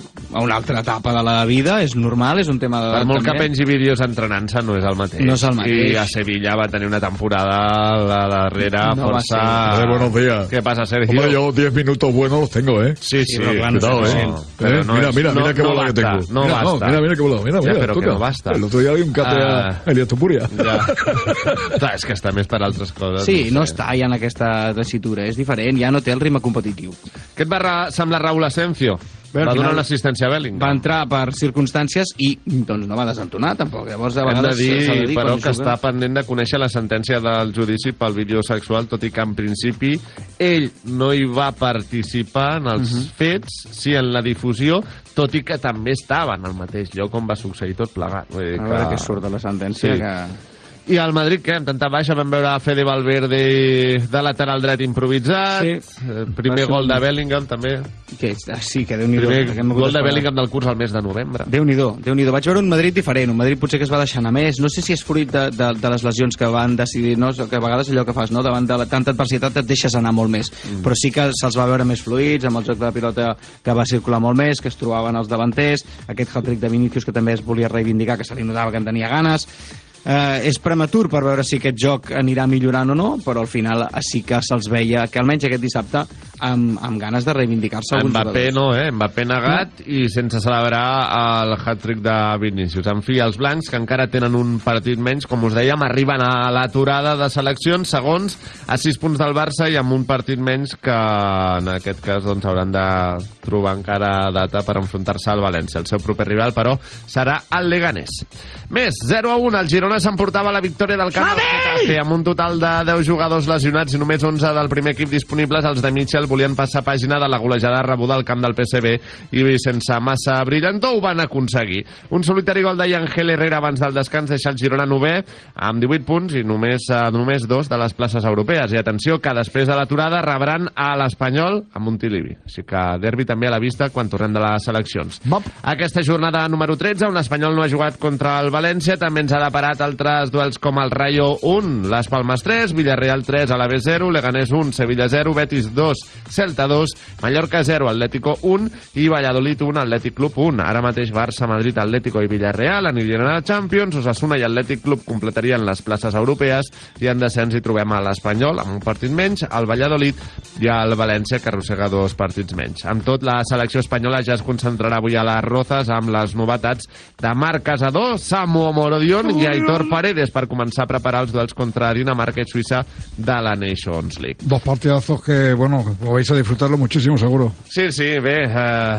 a una altra etapa de la vida, és normal, és un tema d'edat. Per molt també. Que pengi vídeos entrenant-se no és el mateix. No és el mateix. I a Sevilla va tenir una temporada a la darrera no força... Eh, buenos días. ¿Qué pasa, Sergio? Hombre, yo diez minutos buenos los tengo, ¿eh? Sí, sí. sí pero claro, cuidado, ¿eh? No, pero ¿Eh? no mira, es, mira, mira, no, qué bola no que tengo. No mira, basta. No, mira, mira qué bola, mira, mira. Ja, però toca. que no basta. El otro día vi un cate uh, a Elias Tupuria. Ja. Clar, és que està més per altres coses. Sí, no, no està ja en aquesta tessitura, és diferent, ja no té el ritme competitiu. Què et va semblar Raúl Asensio? Bé, va donar una assistència a Bellingham. Va entrar per circumstàncies i doncs no va desentonar tampoc. Llavors, a Hem de dir, de dir però, que juga... està pendent de conèixer la sentència del judici pel vídeo sexual, tot i que en principi ell no hi va participar en els uh -huh. fets, sí en la difusió, tot i que també estava en el mateix lloc on va succeir tot plegat. Vull dir a que... veure què surt de la sentència. Sí. Que... I al Madrid, què? Hem tentat baixa, vam veure a Fede Valverde de lateral dret improvisat, sí. primer gol de Bellingham, també. Que, sí, que Déu-n'hi-do. Primer gol de Bellingham del curs al mes de novembre. Déu-n'hi-do, Déu-n'hi-do. Vaig veure un Madrid diferent, un Madrid potser que es va deixar anar més, no sé si és fruit de, de, de les lesions que van decidir, no? Que a vegades allò que fas, no? Davant de la, tanta adversitat et deixes anar molt més, mm. però sí que se'ls va veure més fluïts, amb el joc de la pilota que va circular molt més, que es trobaven els davanters, aquest hat-trick de Vinícius que també es volia reivindicar, que se li notava que en tenia ganes. Eh, és prematur per veure si aquest joc anirà millorant o no, però al final sí que se'ls veia, que almenys aquest dissabte amb, amb ganes de reivindicar-se alguns Mbappé jugadors. no, eh? Mbappé negat no. I sense celebrar el hat-trick de Vinícius. En fi, els blancs, que encara tenen un partit menys, com us dèiem, arriben a l'aturada de seleccions, segons, a sis punts del Barça i amb un partit menys que en aquest cas doncs, hauran de trobar encara data per enfrontar-se al València. El seu proper rival, però, serà el Leganés. Més, zero a un, el Girona s'emportava la victòria del camp del Getafe amb un total de deu jugadors lesionats i només onze del primer equip disponibles. Els de Mitchell volien passar pàgina de la golejada rebuda al camp del P S V i sense massa brillantor ho van aconseguir. Un solitari gol d'Ángel Herrera abans del descans deixa el Girona novè amb divuit punts i només, uh, només dos de les places europees. I atenció que després de l'aturada rebran a l'Espanyol a Montilivi. Així que derbi també a la vista quan tornem de les seleccions. Bop. Aquesta jornada número tretze, on l'Espanyol no ha jugat contra el València, també ens ha deparat altres duels com el Rayo un, Las Palmas tres, Villarreal tres, Alavés zero, Leganés un, Sevilla zero, Betis dos, Celta dos, Mallorca zero, Atlético un i Valladolid un, Atlètic Club un. Ara mateix Barça, Madrid, Atlético i Villarreal anirien a la Champions, Osasuna i Atlètic Club completarien les places europees i en descens hi trobem a l'Espanyol amb un partit menys, el Valladolid i el València que arrossega dos partits menys. Amb tot, la selecció espanyola ja es concentrarà avui a les Rozas amb les novetats de Marc Casador, Samu Omorodion i Aitor Paredes per començar a preparar els duels contra Dinamarca i Suïssa de la Nations League. Dos partidazos que, bueno, vais a disfrutarlo muchísimo, seguro. Sí, sí, bé, eh,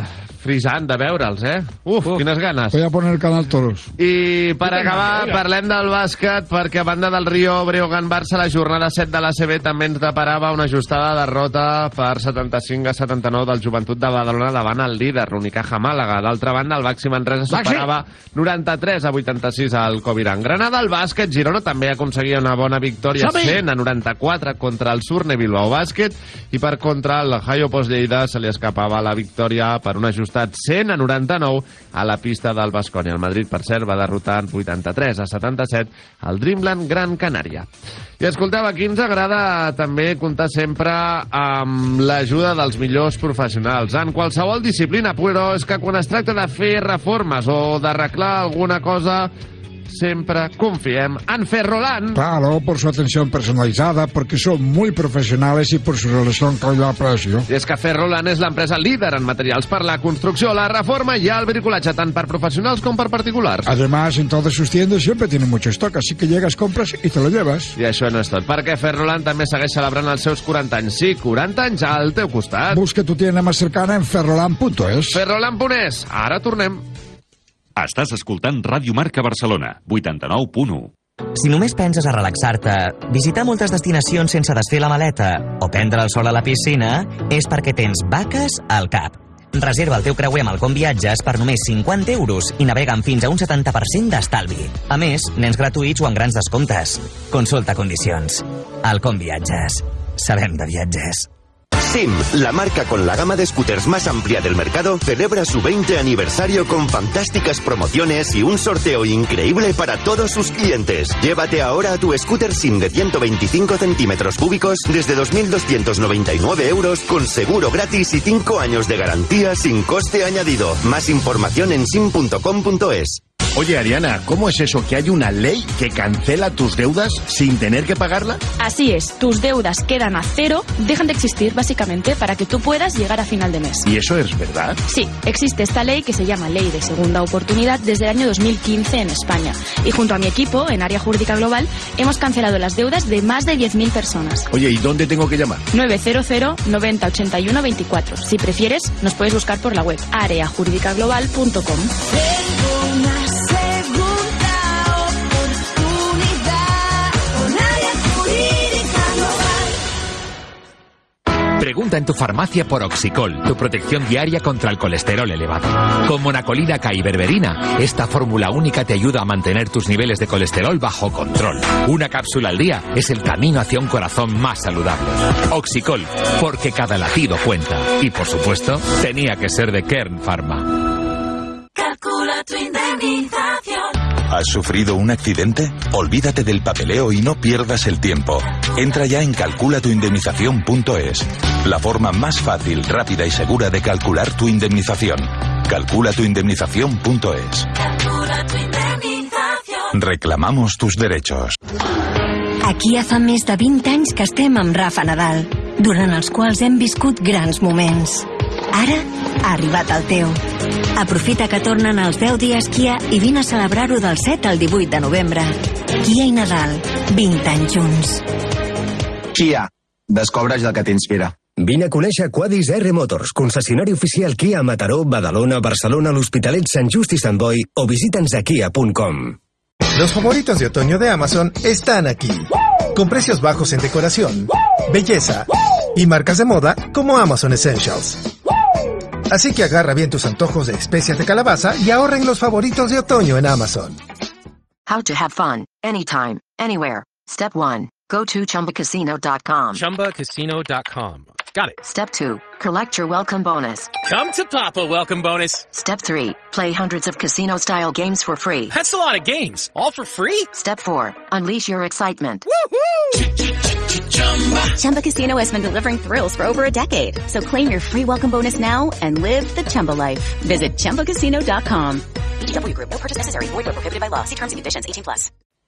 frisant de veure'ls, eh? Uf, Uf, quines ganes. Voy a poner el Canal Toros. I per acabar, parlem del bàsquet, perquè a banda del Rio Breogán-Barça, la jornada set de l'A C B també ens deparava una ajustada derrota per setanta-cinc a setanta-nou del Joventut de Badalona davant el líder, l'Unicaja Màlaga. D'altra banda, el Baxi Manresa superava noranta-tres a vuitanta-sis al Coviran. Granada, el bàsquet, Girona també aconseguia una bona victòria, cent a noranta-quatre contra el Surne Bilbao Bàsquet, i per contra el Hayo Post Lleida se li escapava la victòria per un ajustat cent a noranta-nou a la pista del Baskonia. El Madrid, per cert, va derrotar vuitanta-tres a setanta-set al Dreamland Gran Canària. I escolteu, aquí ens agrada també comptar sempre amb l'ajuda dels millors professionals en qualsevol disciplina, però és que quan es tracta de fer reformes o d'arreglar alguna cosa, siempre confiem en Ferrolan. Claro, por su atención personalizada, porque son muy profesionales y por su relación calidad-precio. I és que Ferrolan és l'empresa líder en materials per la construcció, la reforma i el bricolatge, tant per professionals com per particulars. Además, en todas sus tiendas siempre tienen mucho stock, así que llegas, compras y te lo llevas. I això no és tot, perquè Ferrolan també segueix celebrant els seus quaranta anys. Sí, quaranta anys al teu costat. Busca tu tienda más cercana en ferrolan punto es. ferrolan punt es. Ara tornem. Estàs escoltant Ràdio Marca Barcelona, vuitanta-nou punt u. Si només penses a relaxar-te, visitar moltes destinacions sense desfer la maleta o prendre el sol a la piscina, és perquè tens vaques al cap. Reserva el teu creuer amb el Com Viatges per només cinquanta euros i navega amb fins a un setanta per cent d'estalvi. A més, nens gratuïts o amb grans descomptes. Consulta condicions. El Com Viatges. Sabem de viatges. SIM, la marca con la gama de scooters más amplia del mercado, celebra su veinte aniversario con fantásticas promociones y un sorteo increíble para todos sus clientes. Llévate ahora a tu scooter SIM de ciento veinticinco centímetros cúbicos desde dos mil doscientos noventa y nueve euros con seguro gratis y cinco años de garantía sin coste añadido. Más información en sim punto com punto es. Oye, Ariana, ¿cómo es eso que hay una ley que cancela tus deudas sin tener que pagarla? Así es, tus deudas quedan a cero, dejan de existir básicamente para que tú puedas llegar a final de mes. ¿Y eso es verdad? Sí, existe esta ley que se llama Ley de Segunda Oportunidad desde el año dos mil quince en España. Y junto a mi equipo, en Área Jurídica Global, hemos cancelado las deudas de más de diez mil personas. Oye, ¿y dónde tengo que llamar? nueve cero cero, noventa, ochenta y uno, veinticuatro. Si prefieres, nos puedes buscar por la web área jurídica global punto com. Pregunta en tu farmacia por Oxicol, tu protección diaria contra el colesterol elevado. Con monacolina K y berberina, esta fórmula única te ayuda a mantener tus niveles de colesterol bajo control. Una cápsula al día es el camino hacia un corazón más saludable. Oxicol, porque cada latido cuenta. Y por supuesto, tenía que ser de Kern Pharma. Calcula tu indemnización. ¿Has sufrido un accidente? Olvídate del papeleo y no pierdas el tiempo. Entra ya en calcula tu indemnización punto es. La forma más fácil, rápida y segura de calcular tu indemnización. calcula tu indemnización punto es. Calcula tu indemnización. Reclamamos tus derechos. Aquí ja fa més de vint anys que estem amb Rafa Nadal, durant els quals hem viscut grans moments. Ara ha arribat el teu. Aprofita que tornen els deu dies Kia i vine a celebrar-ho del set al divuit de novembre. Kia i Nadal, vint anys junts. Kia, descobreix el que t'inspira. Vine a conèixer Quadis R Motors, concessionari oficial Kia a Mataró, Badalona, Barcelona, l'Hospitalet, Sant Just i Sant Boi, o visita'ns a kia punt com. Los favoritos de otoño de Amazon están aquí, con precios bajos en decoración, belleza y marcas de moda como Amazon Essentials. Así que agarra bien tus antojos de especias de calabaza y ahorra en los favoritos de otoño en Amazon. How to have fun, anytime, anywhere. Step one. Go to chumba casino dot com. chumba casino dot com. Got it. Step two. Collect your welcome bonus. Come to Papa welcome bonus. Step three. Play hundreds of casino-style games for free. That's a lot of games. All for free? Step four. Unleash your excitement. Woohoo! Chumba Casino has been delivering thrills for over a decade. So claim your free welcome bonus now and live the Chumba life. Visit chumba casino dot com. B G W Group. No purchase necessary. Void where prohibited by law. See terms and conditions. eighteen plus.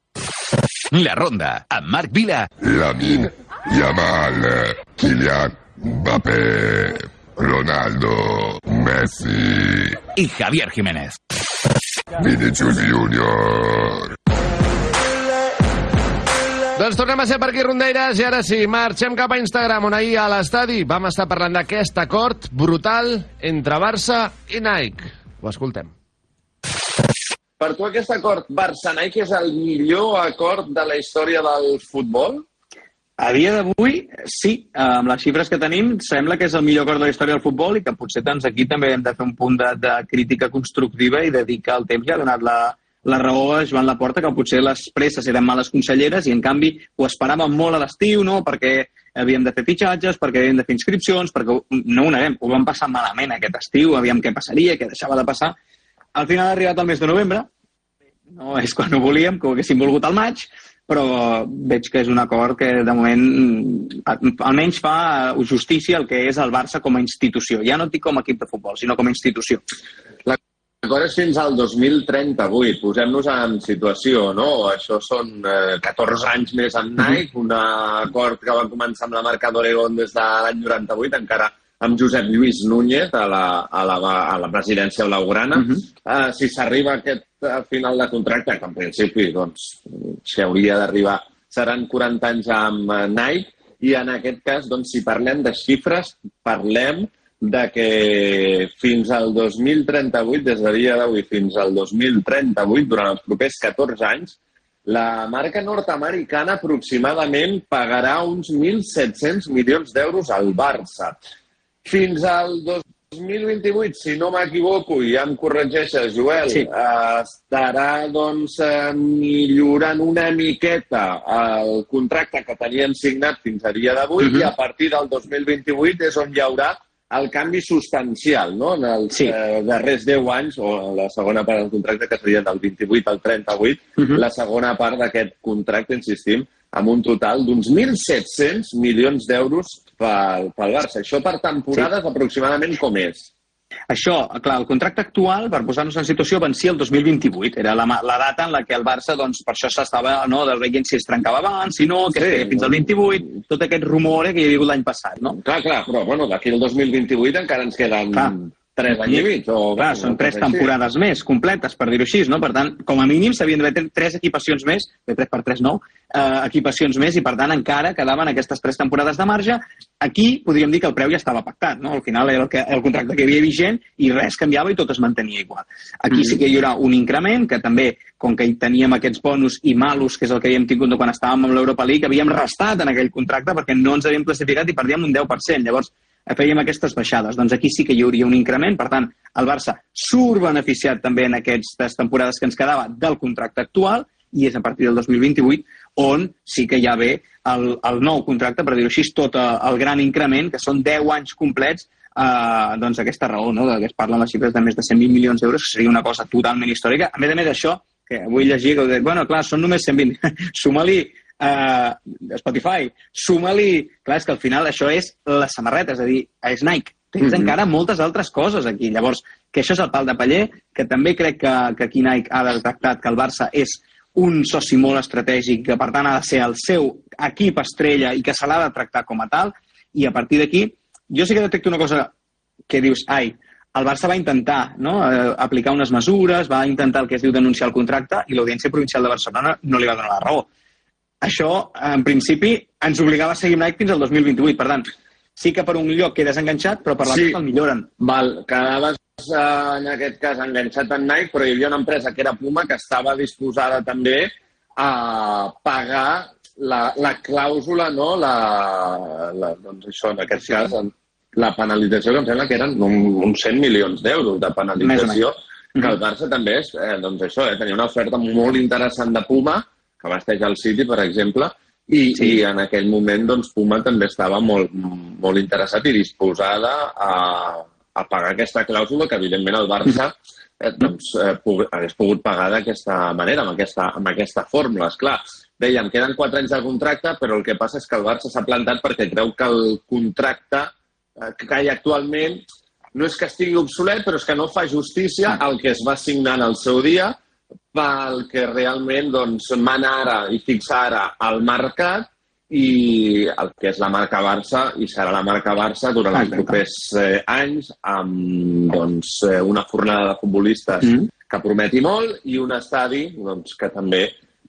La Ronda, amb Marc Vila. Lamine Yamal, Kylian Mbappé, Ronaldo, Messi y Javier Jiménez. Vinicius Junior. Doncs tornem a ser per aquí, rondeires, i ara sí, marxem cap a Instagram, on ahir a l'estadi vam estar parlant d'aquest acord brutal entre Barça i Nike. Ho escoltem. Per tu aquest acord Barça-Nike és el millor acord de la història del futbol? A dia d'avui, sí. Amb les xifres que tenim, sembla que és el millor acord de la història del futbol i que potser doncs, aquí també hem de fer un punt de, de crítica constructiva i de dir que el temps ja ha donat la, la raó a Joan Laporta, que potser les presses eren males conselleres i, en canvi, ho esperàvem molt a l'estiu, no?, perquè havíem de fer fitxatges, perquè havíem de fer inscripcions, perquè no ho neguem, ho vam passar malament aquest estiu, aviam què passaria, què deixava de passar. Al final ha arribat el mes de novembre, no és quan ho volíem, que ho haguéssim volgut al maig, però veig que és un acord que, de moment, almenys fa justícia al que és el Barça com a institució. Ja no et dic com a equip de futbol, sinó com a institució. L'acord és fins al dos mil trenta-vuit. Posem-nos en situació, no? Això són eh, catorze anys més amb Nike, un acord que va començar amb la marca d'Oregon des de l'any noranta-vuit, encara amb Josep Lluís Núñez a la, a la, a la presidència blaugrana. Uh -huh. uh, si s'arriba a aquest final de contracte, que en principi doncs, si hauria d'arribar, seran quaranta anys amb Nike, i en aquest cas, doncs, si parlem de xifres, parlem de que fins al dos mil trenta-vuit, des de dia d'avui fins al dos mil trenta-vuit, durant els propers catorze anys, la marca nord-americana aproximadament pagarà uns mil set-cents milions d'euros al Barça. Fins al dos mil vint-i-vuit, si no m'equivoco, i ja em corregeixes, Joel, sí. eh, estarà doncs, eh, millorant una miqueta el contracte que tenien signat fins a dia d'avui, uh-huh. i a partir del dos mil vint-i-vuit és on hi haurà el canvi substancial, no? En els sí. eh, darrers deu anys, o la segona part del contracte, que seria del vint-i-vuit al trenta-vuit, uh-huh. la segona part d'aquest contracte, insistim, amb un total d'uns mil set-cents milions d'euros pel, pel Barça. Això per temporades sí. aproximadament com és? Això, clar, el contracte actual, per posar-nos en situació, vencia el dos mil vint-i-vuit. Era la, la data en la que el Barça, doncs, per això s'estava, no?, de veient si es trencava abans, si no, que sí. es feia fins al vint-i-vuit, tot aquest rumor que hi havia hagut l'any passat, no? Clar, clar, però, bueno, d'aquí al dos mil vint-i-vuit encara ens queden... Clar. Tres anys i mig, o... Clar, són tres temporades més, completes, per dir-ho així, no? Per tant, com a mínim s'havien d'haver tres equipacions més, de tres per tres, nou, eh, equipacions més, i per tant encara quedaven aquestes tres temporades de marge. Aquí podríem dir que el preu ja estava pactat, no? Al final era el, que, el contracte que hi havia vigent i res canviava i tot es mantenia igual. Aquí mm. sí que hi haurà un increment, que també, com que teníem aquests bonus i malus, que és el que havíem tingut quan estàvem amb l'Europa League, havíem restat en aquell contracte perquè no ens havíem classificat i perdíem un deu per cent. Llavors, fèiem aquestes baixades. Doncs aquí sí que hi hauria un increment. Per tant, el Barça surt beneficiat també en aquestes temporades que ens quedava del contracte actual, i és a partir del dos mil vint-i-vuit on sí que ja ve el, el nou contracte, per dir-ho així, tot el gran increment, que són deu anys complets, eh, doncs aquesta raó, no?, que es parlen les xifres de més de cent mil milions d'euros, que seria una cosa totalment històrica. A més a més d'això, que vull llegir, que ho dic, bueno, clar, són només cent vint. Suma-li Uh, Spotify, suma-li... Clar, és que al final això és la samarreta, és a dir, és Nike. Tens mm-hmm. encara moltes altres coses aquí. Llavors, que això és el pal de paller, que també crec que, que aquí Nike ha detectat que el Barça és un soci molt estratègic, que per tant ha de ser el seu equip estrella i que se l'ha de tractar com a tal, i a partir d'aquí, jo sí que detecto una cosa que dius, ai, el Barça va intentar, no?, aplicar unes mesures, va intentar el que es diu denunciar el contracte, i l'Audiència Provincial de Barcelona no li va donar la raó. Això, en principi, ens obligava a seguir amb Nike fins al dos mil vint-i-vuit. Per tant, sí que per un lloc quedes enganxat, però per l'altre sí. el milloren. Val, quedaves en aquest cas enganxat en Nike, però hi havia una empresa que era Puma que estava disposada també a pagar la, la clàusula, no? La, la, doncs això, en aquest cas, la penalització, que em sembla que eren uns cent milions d'euros de penalització, que el Barça també és, eh, doncs això, eh, tenia una oferta molt interessant de Puma, que basteja el City, per exemple, i, sí. i en aquell moment doncs, Puma també estava molt, molt interessat i disposada a, a pagar aquesta clàusula que, evidentment, el Barça eh, doncs, eh, pug, hagués pogut pagar d'aquesta manera, amb aquesta, amb aquesta fórmula. Esclar, dèiem, queden quatre anys de contracte, però el que passa és que el Barça s'ha plantat perquè creu que el contracte eh, que hi ha actualment no és que estigui obsolet, però és que no fa justícia al que es va signar en el seu dia, pel que realment doncs, mana ara i fixa ara al mercat i el que és la marca Barça, i serà la marca Barça durant els propers eh, anys, amb doncs, una fornada de futbolistes mm. que prometi molt i un estadi doncs, que també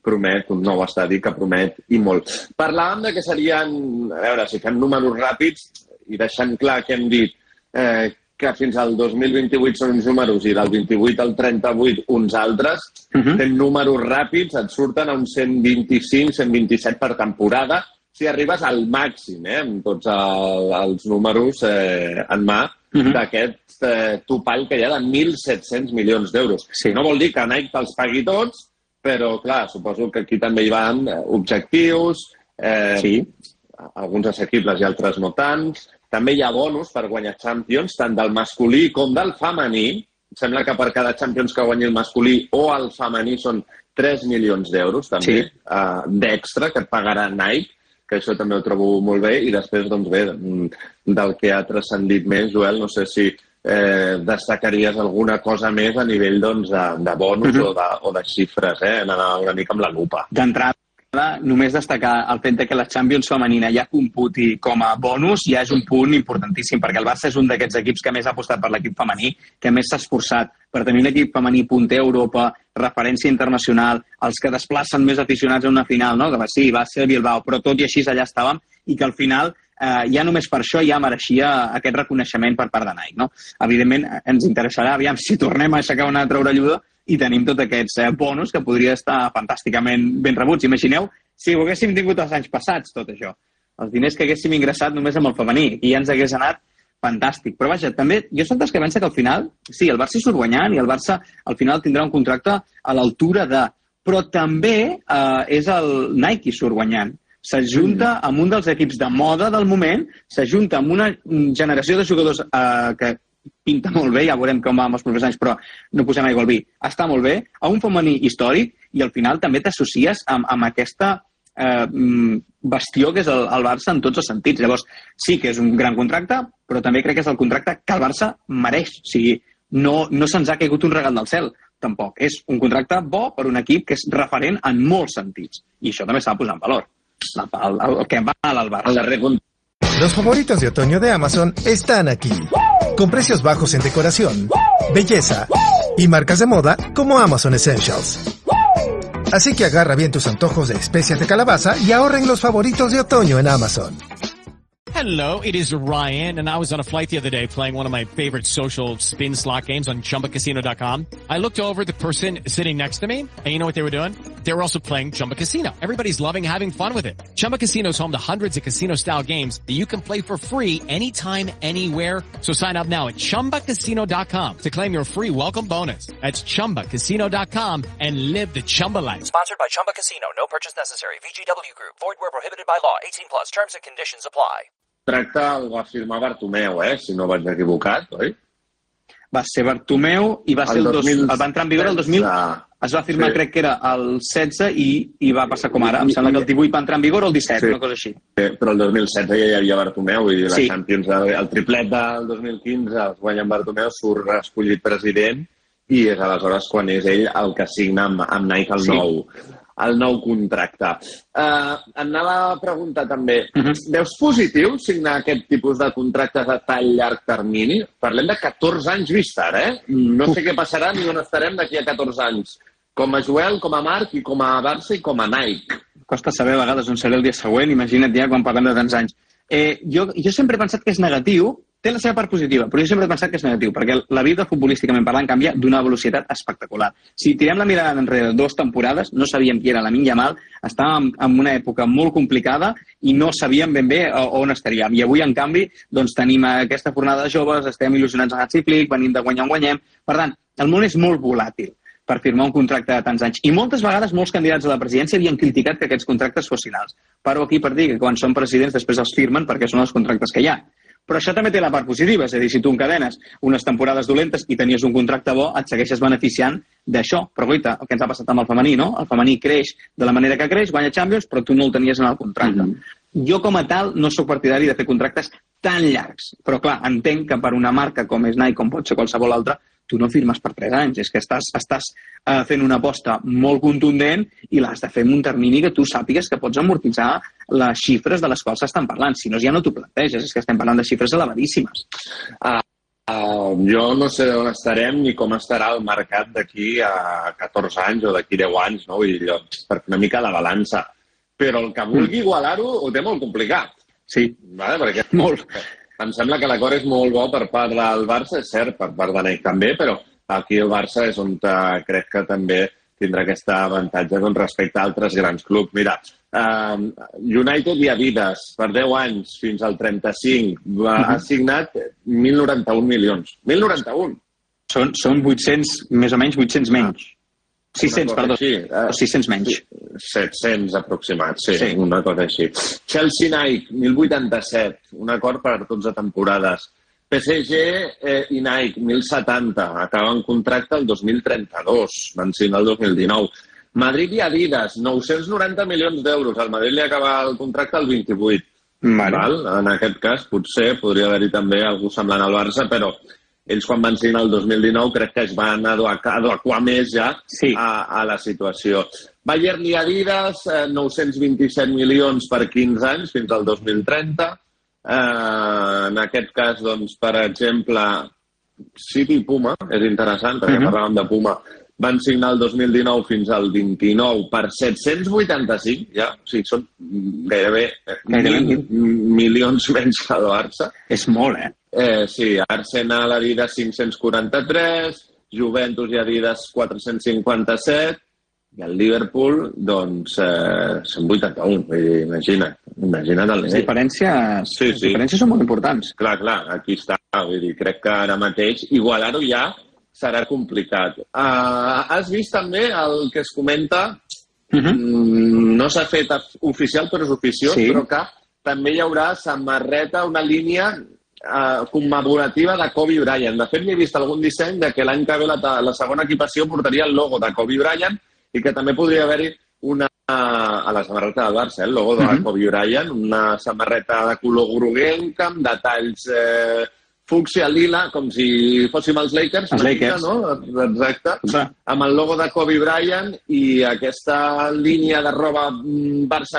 promet un nou estadi que promet i molt. Parlàvem de que serien, a veure, si fem números ràpids i deixant clar que hem dit eh, que fins al dos mil vint-i-vuit són uns números i del vint-i-vuit al trenta-vuit uns altres, uh-huh. fent números ràpids et surten a uns cent vint-i-cinc, cent vint-i-set per temporada, si arribes al màxim, eh, amb tots el, els números eh, en mà, uh-huh. d'aquest eh, topall que hi ha de mil set-cents milions d'euros. Sí. No vol dir que Nike te'ls pagui tots, però, clar, suposo que aquí també hi van objectius, eh, sí. alguns assequibles i altres no tants. També hi ha bonus per guanyar Champions, tant del masculí com del femení. Em sembla que per cada Champions que guanyi el masculí o el femení són tres milions d'euros, també, sí. eh, d'extra, que et pagarà Nike, que això també ho trobo molt bé, i després, doncs bé, del que ha transcendit més, Joel, no sé si eh, destacaries alguna cosa més a nivell doncs, de, de bonus uh-huh. o, de, o de xifres, eh? Anar una mica amb la lupa. D'entrada, només destacar el fet de que la Champions femenina ja computi com a bonus ja és un punt importantíssim, perquè el Barça és un d'aquests equips que més ha apostat per l'equip femení, que més s'ha esforçat per tenir un equip femení punter a Europa, referència internacional, els que desplacen més aficionats a una final, no? Que va, sí, va ser Bilbao, però tot i així allà estàvem, i que al final eh, ja només per això ja mereixia aquest reconeixement per part de Nike, no? Evidentment, ens interessarà, aviam, si tornem a aixecar una altra orelluda, i tenim tots aquests eh, bonus que podria estar fantàsticament ben rebuts. Imagineu si ho haguéssim tingut els anys passats, tot això. Els diners que haguéssim ingressat només amb el femení, i ja ens hagués anat fantàstic. Però vaja, també, jo soc dels que pensa que al final, sí, el Barça hi surt guanyant i el Barça al final tindrà un contracte a l'altura de... Però també eh, és el Nike qui surt guanyant. S'ajunta amb un dels equips de moda del moment, s'ajunta amb una generació de jugadors eh, que pinta molt bé, ja veurem com va amb els propers anys, però no posem aigua al vi. Està molt bé, a un femení històric, i al final també t'associes amb, amb aquesta eh, bastió que és el, el Barça en tots els sentits. Llavors, sí que és un gran contracte, però també crec que és el contracte que el Barça mereix. O sigui, no, no se'ns ha caigut un regal del cel, tampoc. És un contracte bo per un equip que és referent en molts sentits. I això també s'ha de posar en valor. El, el, el que va al Barça. Los favoritos de otoño de Amazon están aquí. Con precios bajos en decoración, belleza y marcas de moda como Amazon Essentials. Así que agarra bien tus antojos de especias de calabaza y ahorra en los favoritos de otoño en Amazon. Hello, it is Ryan, and I was on a flight the other day playing one of my favorite social spin slot games on Chumba Casino dot com. I looked over at the person sitting next to me, and you know what they were doing? They were also playing Chumba Casino. Everybody's loving having fun with it. Chumba Casino is home to hundreds of casino-style games that you can play for free anytime, anywhere. So sign up now at Chumba Casino dot com to claim your free welcome bonus. That's Chumba Casino dot com and live the Chumba life. Sponsored by Chumba Casino. No purchase necessary. V G W Group. Void where prohibited by law. eighteen plus. Terms and conditions apply. Tracte el va firmar Bartomeu, eh? Si no vaig equivocat, oi? Va ser Bartomeu i va ser el, el, dos mil... el va entrar en vigor el dos mil... Es va firmar, sí. Crec que era el setze i, i va passar com ara. Em sembla que el divuit va entrar en vigor o el disset, sí. Una cosa així. Sí, però el dos mil setze ja hi havia Bartomeu i la sí. Champions, el triplet del dos mil quinze es guanya en Bartomeu, surt escollit president i és aleshores quan és ell el que signa amb, amb Nike el sí. nou el nou contracte. Uh, em anava a preguntar també, uh-huh. veus positiu signar aquest tipus de contractes a tan llarg termini? Parlem de catorze anys vista, eh? No sé uh. què passarà ni on estarem d'aquí a catorze anys. Com a Joel, com a Marc, i com a Barça i com a Nike. Costa saber a vegades on serà el dia següent, imagina't ja quan parlem de tants anys. Eh, jo, jo sempre he pensat que és negatiu, té la seva part positiva, però jo sempre he pensat que és negatiu, perquè la vida futbolísticament parlant canvia d'una velocitat espectacular. Si tirem la mirada enrere dues temporades, no sabíem qui era Lamine Yamal, estàvem en una època molt complicada i no sabíem ben bé on estaríem. I avui, en canvi, doncs, tenim aquesta fornada de joves, estem il·lusionats a Hansi Flick, venim de guanyar on guanyem. Per tant, el món és molt volàtil per firmar un contracte de tants anys. I moltes vegades molts candidats a la presidència havien criticat que aquests contractes fossin alts. Paro aquí per dir que quan són presidents després els firmen perquè són els contractes que hi ha. Però això també té la part positiva, és a dir, si tu encadenes unes temporades dolentes i tenies un contracte bo, et segueixes beneficiant d'això. Però, goita, el que ens ha passat amb el femení, no? El femení creix de la manera que creix, guanya Champions, però tu no el tenies en el contracte. Mm-hmm. Jo, com a tal, no sóc partidari de fer contractes tan llargs. Però, clar, entenc que per una marca com és Nike, com pot ser qualsevol altra, tu no firmes per tres anys. És que estàs, estàs uh, fent una aposta molt contundent i l'has de fer en un termini que tu sàpigues que pots amortitzar les xifres de les quals s'estan parlant. Si no, ja no t'ho planteges. És que estem parlant de xifres elevadíssimes. Uh, uh, jo no sé on estarem ni com estarà el mercat d'aquí a catorze anys o d'aquí deu anys, no? Vull dir, per una mica la balança. Però el que vulgui igualar-ho ho té molt complicat. Sí. Vale? Perquè molt. Em sembla que l'acord és molt bo per part del Barça, és cert, per part de Nike també, però aquí el Barça és on crec que també tindrà aquest avantatge doncs, respecte a altres grans clubs. Mira, uh, United i Adidas per deu anys fins al trenta-cinc va, uh-huh. ha signat mil noranta-un milions. mil noranta-un! Són, són vuit-cents, més o menys vuit-cents menys. Ah, sis-cents, perdó. Així, uh, sis-cents menys. set-cents aproximats, sí, sí, una cosa així. Chelsea Nike, mil vuitanta-set, un acord per a dotze temporades. P S G eh, i Nike, mil setanta, acaben contracte el dos mil trenta-dos, van signar el dos mil dinou. Madrid i Adidas, nou-cents noranta milions d'euros. Al Madrid li acaba el contracte el vint-i-vuit. Vale. Val? En aquest cas, potser podria haver-hi també algú semblant al Barça, però ells quan van signar el dos mil dinou crec que es van adequar més ja sí. a, a la situació. Bayern i Adidas, eh, nou-cents vint-i-set milions per quinze anys, fins al dos mil trenta. Uh, en aquest cas, doncs, per exemple, City i Puma, és interessant, perquè uh-huh. parlàvem de Puma, van signar el dos mil dinou fins al vint-i-nou per set-cents vuitanta-cinc, ja, o sigui, són gairebé, gairebé mil milions menys que el Barça. És molt, eh? eh sí, Arsenal, Adidas, cinc-cents quaranta-tres, Juventus i Adidas, quatre-cents cinquanta-set, i el Liverpool, doncs, eh, cent vuitanta-un, imagina't, imagina't el nivell. Les diferències, sí, sí. Les diferències són molt importants. Clar, clar, aquí està, vull dir, crec que ara mateix igualar-ho ja serà complicat. Uh, has vist també el que es comenta, uh-huh. no s'ha fet oficial, però és oficiós, sí. però que també hi haurà samarreta, una línia uh, commemorativa de Kobe Bryant. De fet, m'he vist algun disseny de que l'any que ve la, la segona equipació portaria el logo de Kobe Bryant i que també podria haver-hi una, a la samarreta del Barça, el logo de uh-huh. Kobe Bryant, una samarreta de color groguenca, amb detalls eh, fúcsia, lila, com si fóssim els Lakers. Els Lakers. No? Exacte. Sí. Amb el logo de Kobe Bryant i aquesta línia de roba Barça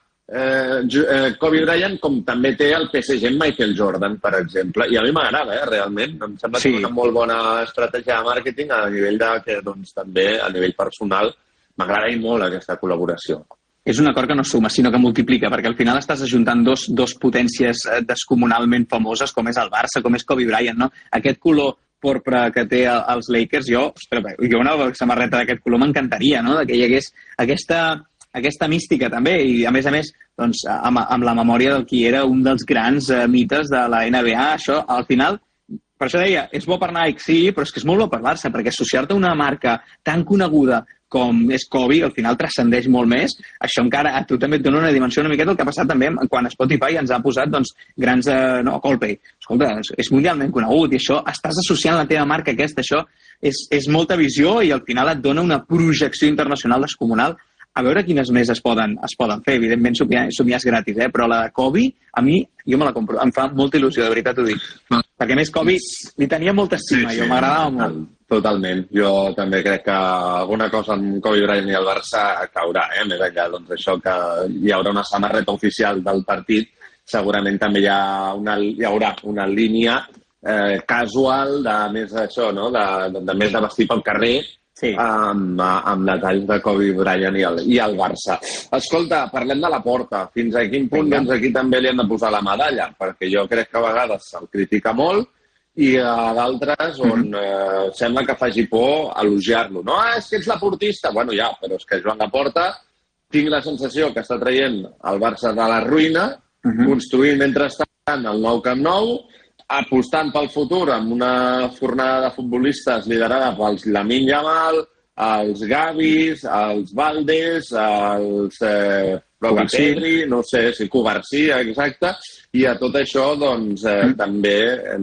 eh, eh, Kobe Bryant, com també té el P S G amb Michael Jordan, per exemple. I a mi m'agrada, eh, realment. Em sembla sí. que és una molt bona estratègia de màrqueting a nivell de que, doncs, també a nivell personal m'agrada molt aquesta col·laboració. És un acord que no suma, sinó que multiplica, perquè al final estàs ajuntant dos, dos potències descomunalment famoses, com és el Barça, com és Kobe Bryant, no? Aquest color porpra que té els Lakers, jo, ostres, jo una samarreta d'aquest color m'encantaria, no? Que hi hagués aquesta, aquesta mística també, i a més a més, doncs, amb, amb la memòria del qui era un dels grans eh, mites de la N B A, això, al final, per això deia, és bo per Nike, sí, però és que és molt bo per Barça, perquè associar-te a una marca tan coneguda com és Kobe, al final transcendeix molt més. Això encara a tu també et dona una dimensió una miqueta el que ha passat també quan Spotify ens ha posat doncs, grans... Eh, no, Coldplay. Escolta, és mundialment conegut i això, estàs associant la teva marca aquesta, això és, és molta visió i al final et dona una projecció internacional descomunal. A veure quines més es poden, es poden fer. Evidentment, somiar, somiar és gratis, eh? Però la de Kobe, a mi, jo me la compro. Em fa molta il·lusió, de veritat ho dic. Perquè, a més, Kobe li tenia molta estima, sí, sí. Jo m'agradava molt. Totalment. Jo també crec que alguna cosa amb Kobe Bryant i el Barça caurà, eh? Més enllà doncs, això que hi haurà una samarreta oficial del partit, segurament també hi, ha una, hi haurà una línia eh, casual de més això, no? de, de, de més de vestir pel carrer, sí. amb, amb detalls de Kobe Bryant i el, i el Barça. Escolta, parlem de la Porta. Fins a quin punt doncs, aquí també li han de posar la medalla? Perquè jo crec que a vegades se'l critica molt, i a d'altres on eh, sembla que faci por elogiar-lo. No, ah, és que ets l'aportista. Bueno, ja, però és que Joan Laporta tinc la sensació que està traient el Barça de la ruïna, uh-huh. construint mentrestant el nou Camp Nou, apostant pel futur amb una fornada de futbolistes liderada pels Lamine Yamal, els Gavis, els Valdés, els eh, Robi Pedri, no sé si Covarsí, exacte, i a tot això doncs, eh, mm. també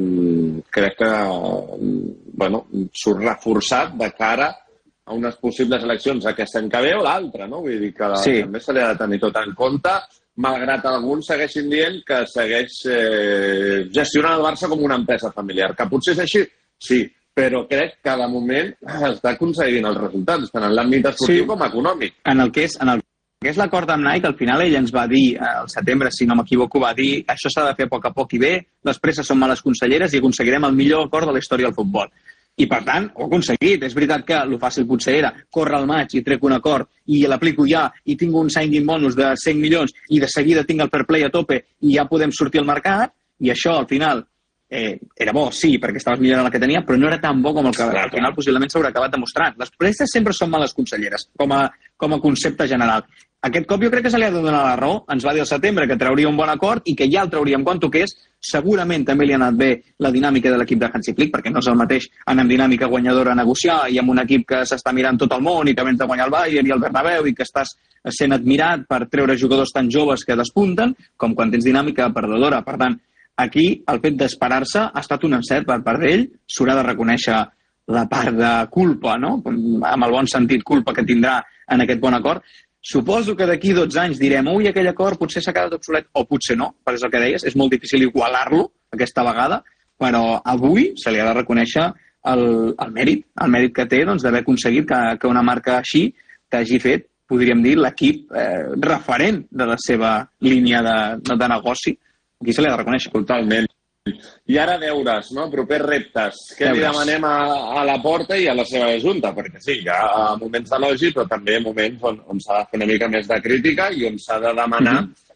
eh, crec que eh, bueno, surt reforçat de cara a unes possibles eleccions aquest any que ve o l'altre, no? Vull dir que sí. també se li ha de tenir tot en compte, malgrat alguns segueixin dient que segueix eh, gestionant el Barça com una empresa familiar, que potser és així, sí, però crec que de moment està aconseguint els resultats, tant en l'àmbit esportiu sí. com econòmic. En el que és, en el que és l'acord amb Nike, al final ell ens va dir, al setembre, si no m'equivoco, va dir això s'ha de fer a poc a poc i bé, les presses són males conselleres i aconseguirem el millor acord de la història del futbol. I, per tant, ho ha aconseguit. És veritat que el fàcil potser era córrer al maig i trec un acord i l'aplico ja i tinc un signing bonus de cent milions i de seguida tinc el fair play a tope i ja podem sortir al mercat, i això, al final, eh, era bo, sí, perquè estaves millorant el que tenia, però no era tan bo com el que al final possiblement s'haurà acabat demostrant. Les presses sempre són males conselleres, com a, com a concepte general. Aquest cop jo crec que se li ha de donar la raó. Ens va dir al setembre que trauria un bon acord i que ja el trauríem quan toqués. Segurament també li ha anat bé la dinàmica de l'equip de Hansi Flick, perquè no és el mateix anar amb dinàmica guanyadora a negociar i amb un equip que s'està mirant tot el món i que vens de guanyar el Bayern i el Bernabéu i que estàs sent admirat per treure jugadors tan joves que despunten, com quan tens dinàmica perdedora. Per tant, aquí el fet d'esperar-se ha estat un encert per part d'ell. S'haurà de reconèixer la part de culpa, no? Amb el bon sentit culpa que tindrà en aquest bon acord. Suposo que d'aquí dotze anys direm ui, aquell acord potser s'ha quedat obsolet, o potser no, perquè és el que deies, és molt difícil igualar-lo aquesta vegada, però avui se li ha de reconèixer el, el mèrit, el mèrit que té doncs, d'haver aconseguit que, que una marca així t'hagi fet, podríem dir, l'equip eh, referent de la seva línia de, de negoci. Aquí se li ha de reconèixer. Totalment. I ara deures, no? Propers reptes. Què li demanem a, a la Porta i a la seva junta? Perquè sí, hi ha moments d'elogi, però també moments on, on s'ha de fer una mica més de crítica i on s'ha de demanar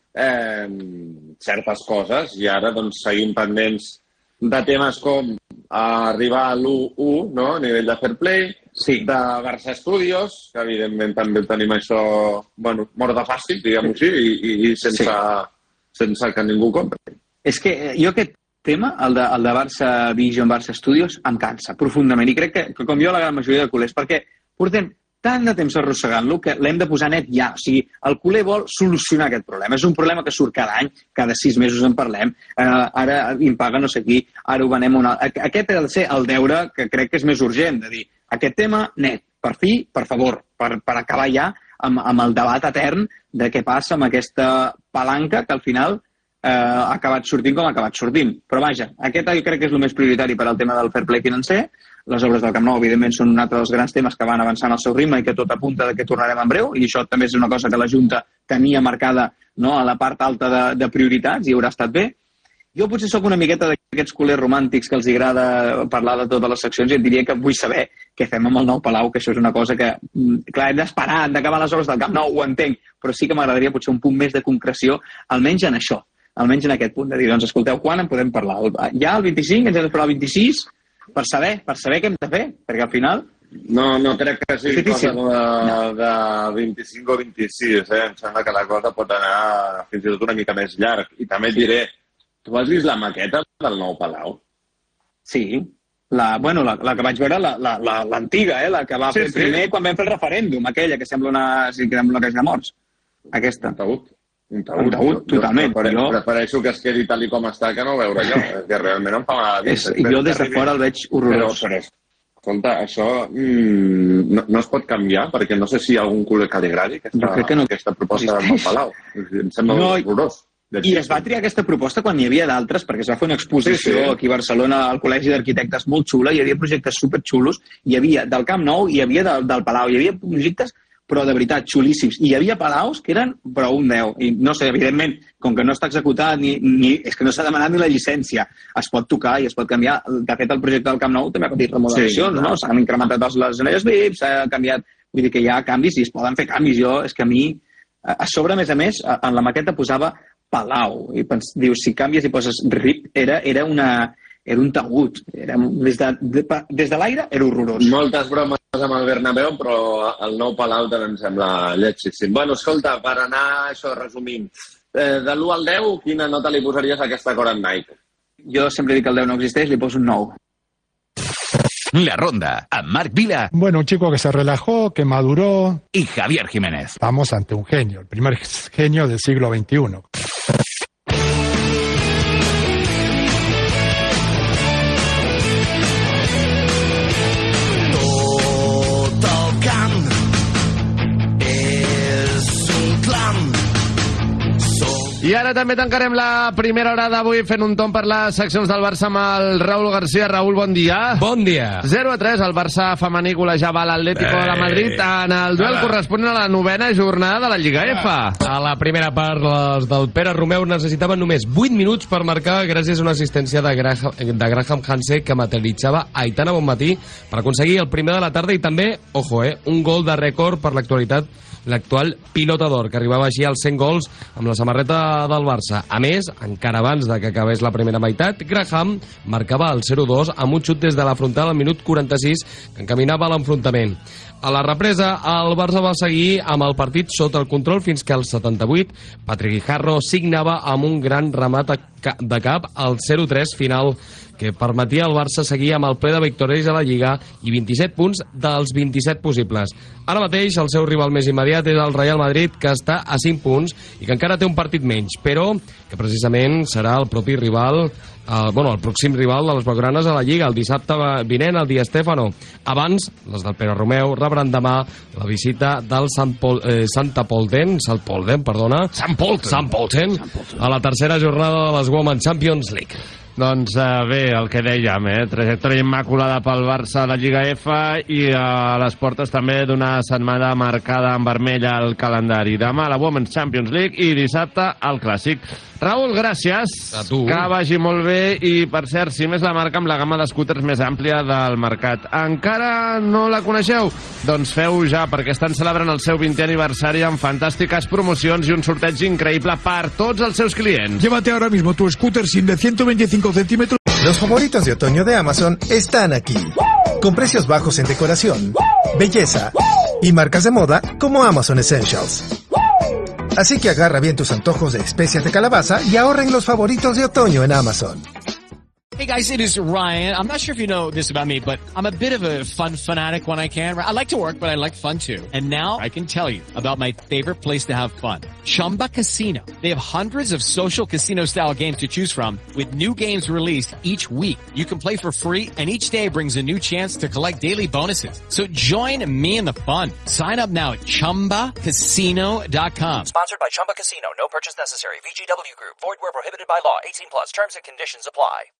eh, certes coses. I ara doncs, seguim pendents de temes com arribar a l'u u, no? A nivell de fair play, sí. De Barça Studios, que evidentment també tenim això bueno, mort de fàcil, diguem-ho així, i, i, i sense, sí. sense que ningú compri. És que jo aquest tema, el de, el de Barça Vision, Barça Studios, em cansa profundament. I crec que, que com jo, la gran majoria de culers, perquè portem tant de temps arrossegant-lo que l'hem de posar net ja. O sigui, el culer vol solucionar aquest problema. És un problema que surt cada any, cada sis mesos en parlem. Eh, ara im paga no sé qui, ara ho venem una... Aquest ha de ser el deure que crec que és més urgent, de dir, aquest tema net, per fi, per favor, per, per acabar ja amb, amb el debat etern de què passa amb aquesta palanca que al final eh, ha acabat sortint com ha acabat sortint. Però vaja, aquest jo crec que és el més prioritari per al tema del fair play financer. Les obres del Camp Nou, evidentment, són un altre dels grans temes que van avançant al seu ritme i que tot apunta que tornarem en breu, i això també és una cosa que la Junta tenia marcada, no, a la part alta de, de prioritats, i haurà estat bé. Jo potser sóc una miqueta d'aquests culers romàntics que els agrada parlar de totes les seccions i et diria que vull saber què fem amb el nou Palau, que això és una cosa que, clar, hem d'esperar, hem d'acabar les obres del Camp Nou, ho entenc, però sí que m'agradaria potser un punt més de concreció, almenys en això, almenys en aquest punt, de dir, doncs, escolteu, quan en podem parlar? Ja el vint-i-cinc, ens hem d'esperar el vint-i-sis, per saber, per saber què hem de fer, perquè al final... No, no crec que sigui cosa de, de vint-i-cinc o vint-i-sis, eh? Em sembla que la cosa pot anar fins i tot una mica més llarg. I també et diré, tu has vist la maqueta del nou Palau? Sí, la, bueno, la, la que vaig veure, l'antiga, la, la, eh? La que va sí, fer sí. primer quan vam fer el referèndum, aquella que sembla una, sí, que sembla una caixa de morts. Aquesta. Un taüt. Un taüt, un taüt totalment. Jo, jo prefereixo que es quedi tal i com està que no veure allò, que realment em fa mal. És, jo des de fora el veig horrorós. Però, però, escolta, això mmm, no, no es pot canviar, perquè no sé si hi ha algun culer que li agradi aquesta, no. aquesta proposta del Palau. Em sembla no, horrorós. I es va triar aquesta proposta quan hi havia d'altres, perquè es va fer una exposició sí, sí. aquí a Barcelona, al Col·legi d'Arquitectes, molt xula, hi havia projectes superxulos, hi havia del Camp Nou, hi havia del, del Palau, hi havia projectes però de veritat, xulíssims. I hi havia palaus que eren però un deu. I no sé, evidentment, com que no està executat, ni, ni, és que no s'ha demanat ni la llicència. Es pot tocar i es pot canviar. De fet, el projecte del Camp Nou també ha patit remodelacions, sí, no? S'han incrementat les zones V I P, s'ha canviat... Vull dir que hi ha canvis i es poden fer canvis. Jo, és que a mi, a sobre, a més a més, en la maqueta posava Palau. I pens, dius, si canvies i poses R I P, era, era una... Era un taüt. Era, des de, de, des de l'aire era horrorós. Moltes bromes amb el Bernabéu, però el nou Palau també em sembla lletgíssim. Bueno, escolta, per anar això resumint, eh, de l'u al deu, quina nota li posaries a aquesta acord amb Nike? Jo sempre dic que el deu no existeix, li poso un nou. La Ronda, amb Marc Vila. Bueno, un chico que se relajó, que maduró. Y Javier Jiménez. Estamos ante un genio, el primer genio del siglo veintiuno. I ara també tancarem la primera hora d'avui fent un tomb per les seccions del Barça amb el Raúl García. Raúl, bon dia. Bon dia. zero a tres, el Barça femení golejava l'Atlético de Madrid en el duel corresponent a la novena jornada de la Lliga F. A la primera part, les del Pere Romeu necessitaven només vuit minuts per marcar gràcies a una assistència de Graham, de Graham Hansen que materialitzava Aitana Bonmatí per aconseguir el primer de la tarda i també, ojo, eh, un gol de rècord per l'actualitat l'actual pilota d'or, que arribava així als cent gols amb la samarreta del Barça. A més, encara abans de que acabés la primera meitat, Graham marcava el zero dos amb un xut des de la frontal al minut quaranta-sis que encaminava a l'enfrontament. A la represa, el Barça va seguir amb el partit sota el control fins que al setanta-vuit Patrick Guijarro signava amb un gran remat de cap al zero tres final que permetia al Barça seguir amb el ple de victòries a la Lliga i vint-i-set punts dels vint-i-set possibles. Ara mateix el seu rival més immediat és el Real Madrid, que està a cinc punts i que encara té un partit menys, però que precisament serà el propi rival, eh, bueno, el pròxim rival de les blaugranes a la Lliga, el dissabte vinent, el Di Stéfano. Abans, les del Pere Romeu rebran demà la visita del Sant Pol, eh, Santa Polten, Sant Polten, perdona, Sant Polten. Sant Polten, a la tercera jornada de les Women Champions League. Doncs uh, bé, el que dèiem, eh? Trajectòria immaculada pel Barça a la Lliga F i a les portes també d'una setmana marcada en vermell al calendari. Demà la Women's Champions League i dissabte el Clàssic. Raúl, gràcies. A tu. Que vagi molt bé i, per cert, si més la marca amb la gamma d'escúters més àmplia del mercat. Encara no la coneixeu? Doncs feu ja, perquè estan celebrant el seu vintè aniversari amb fantàstiques promocions i un sorteig increïble per tots els seus clients. Llévate ahora mismo tu scooter SIM de ciento veinticinco centímetros. Los favoritos de otoño de Amazon están aquí. Con precios bajos en decoración, belleza y marcas de moda como Amazon Essentials. Así que agarra bien tus antojos de especias de calabaza y ahorra en los favoritos de otoño en Amazon. Hey guys, it is Ryan. I'm not sure if you know this about me, but I'm a bit of a fun fanatic when I can. I like to work, but I like fun too. And now I can tell you about my favorite place to have fun, Chumba Casino. They have hundreds of social casino style games to choose from with new games released each week. You can play for free and each day brings a new chance to collect daily bonuses. So join me in the fun. Sign up now at chumba casino dot com. Sponsored by Chumba Casino. No purchase necessary. V G W Group. Void where prohibited by law. eighteen plus. Terms and conditions apply.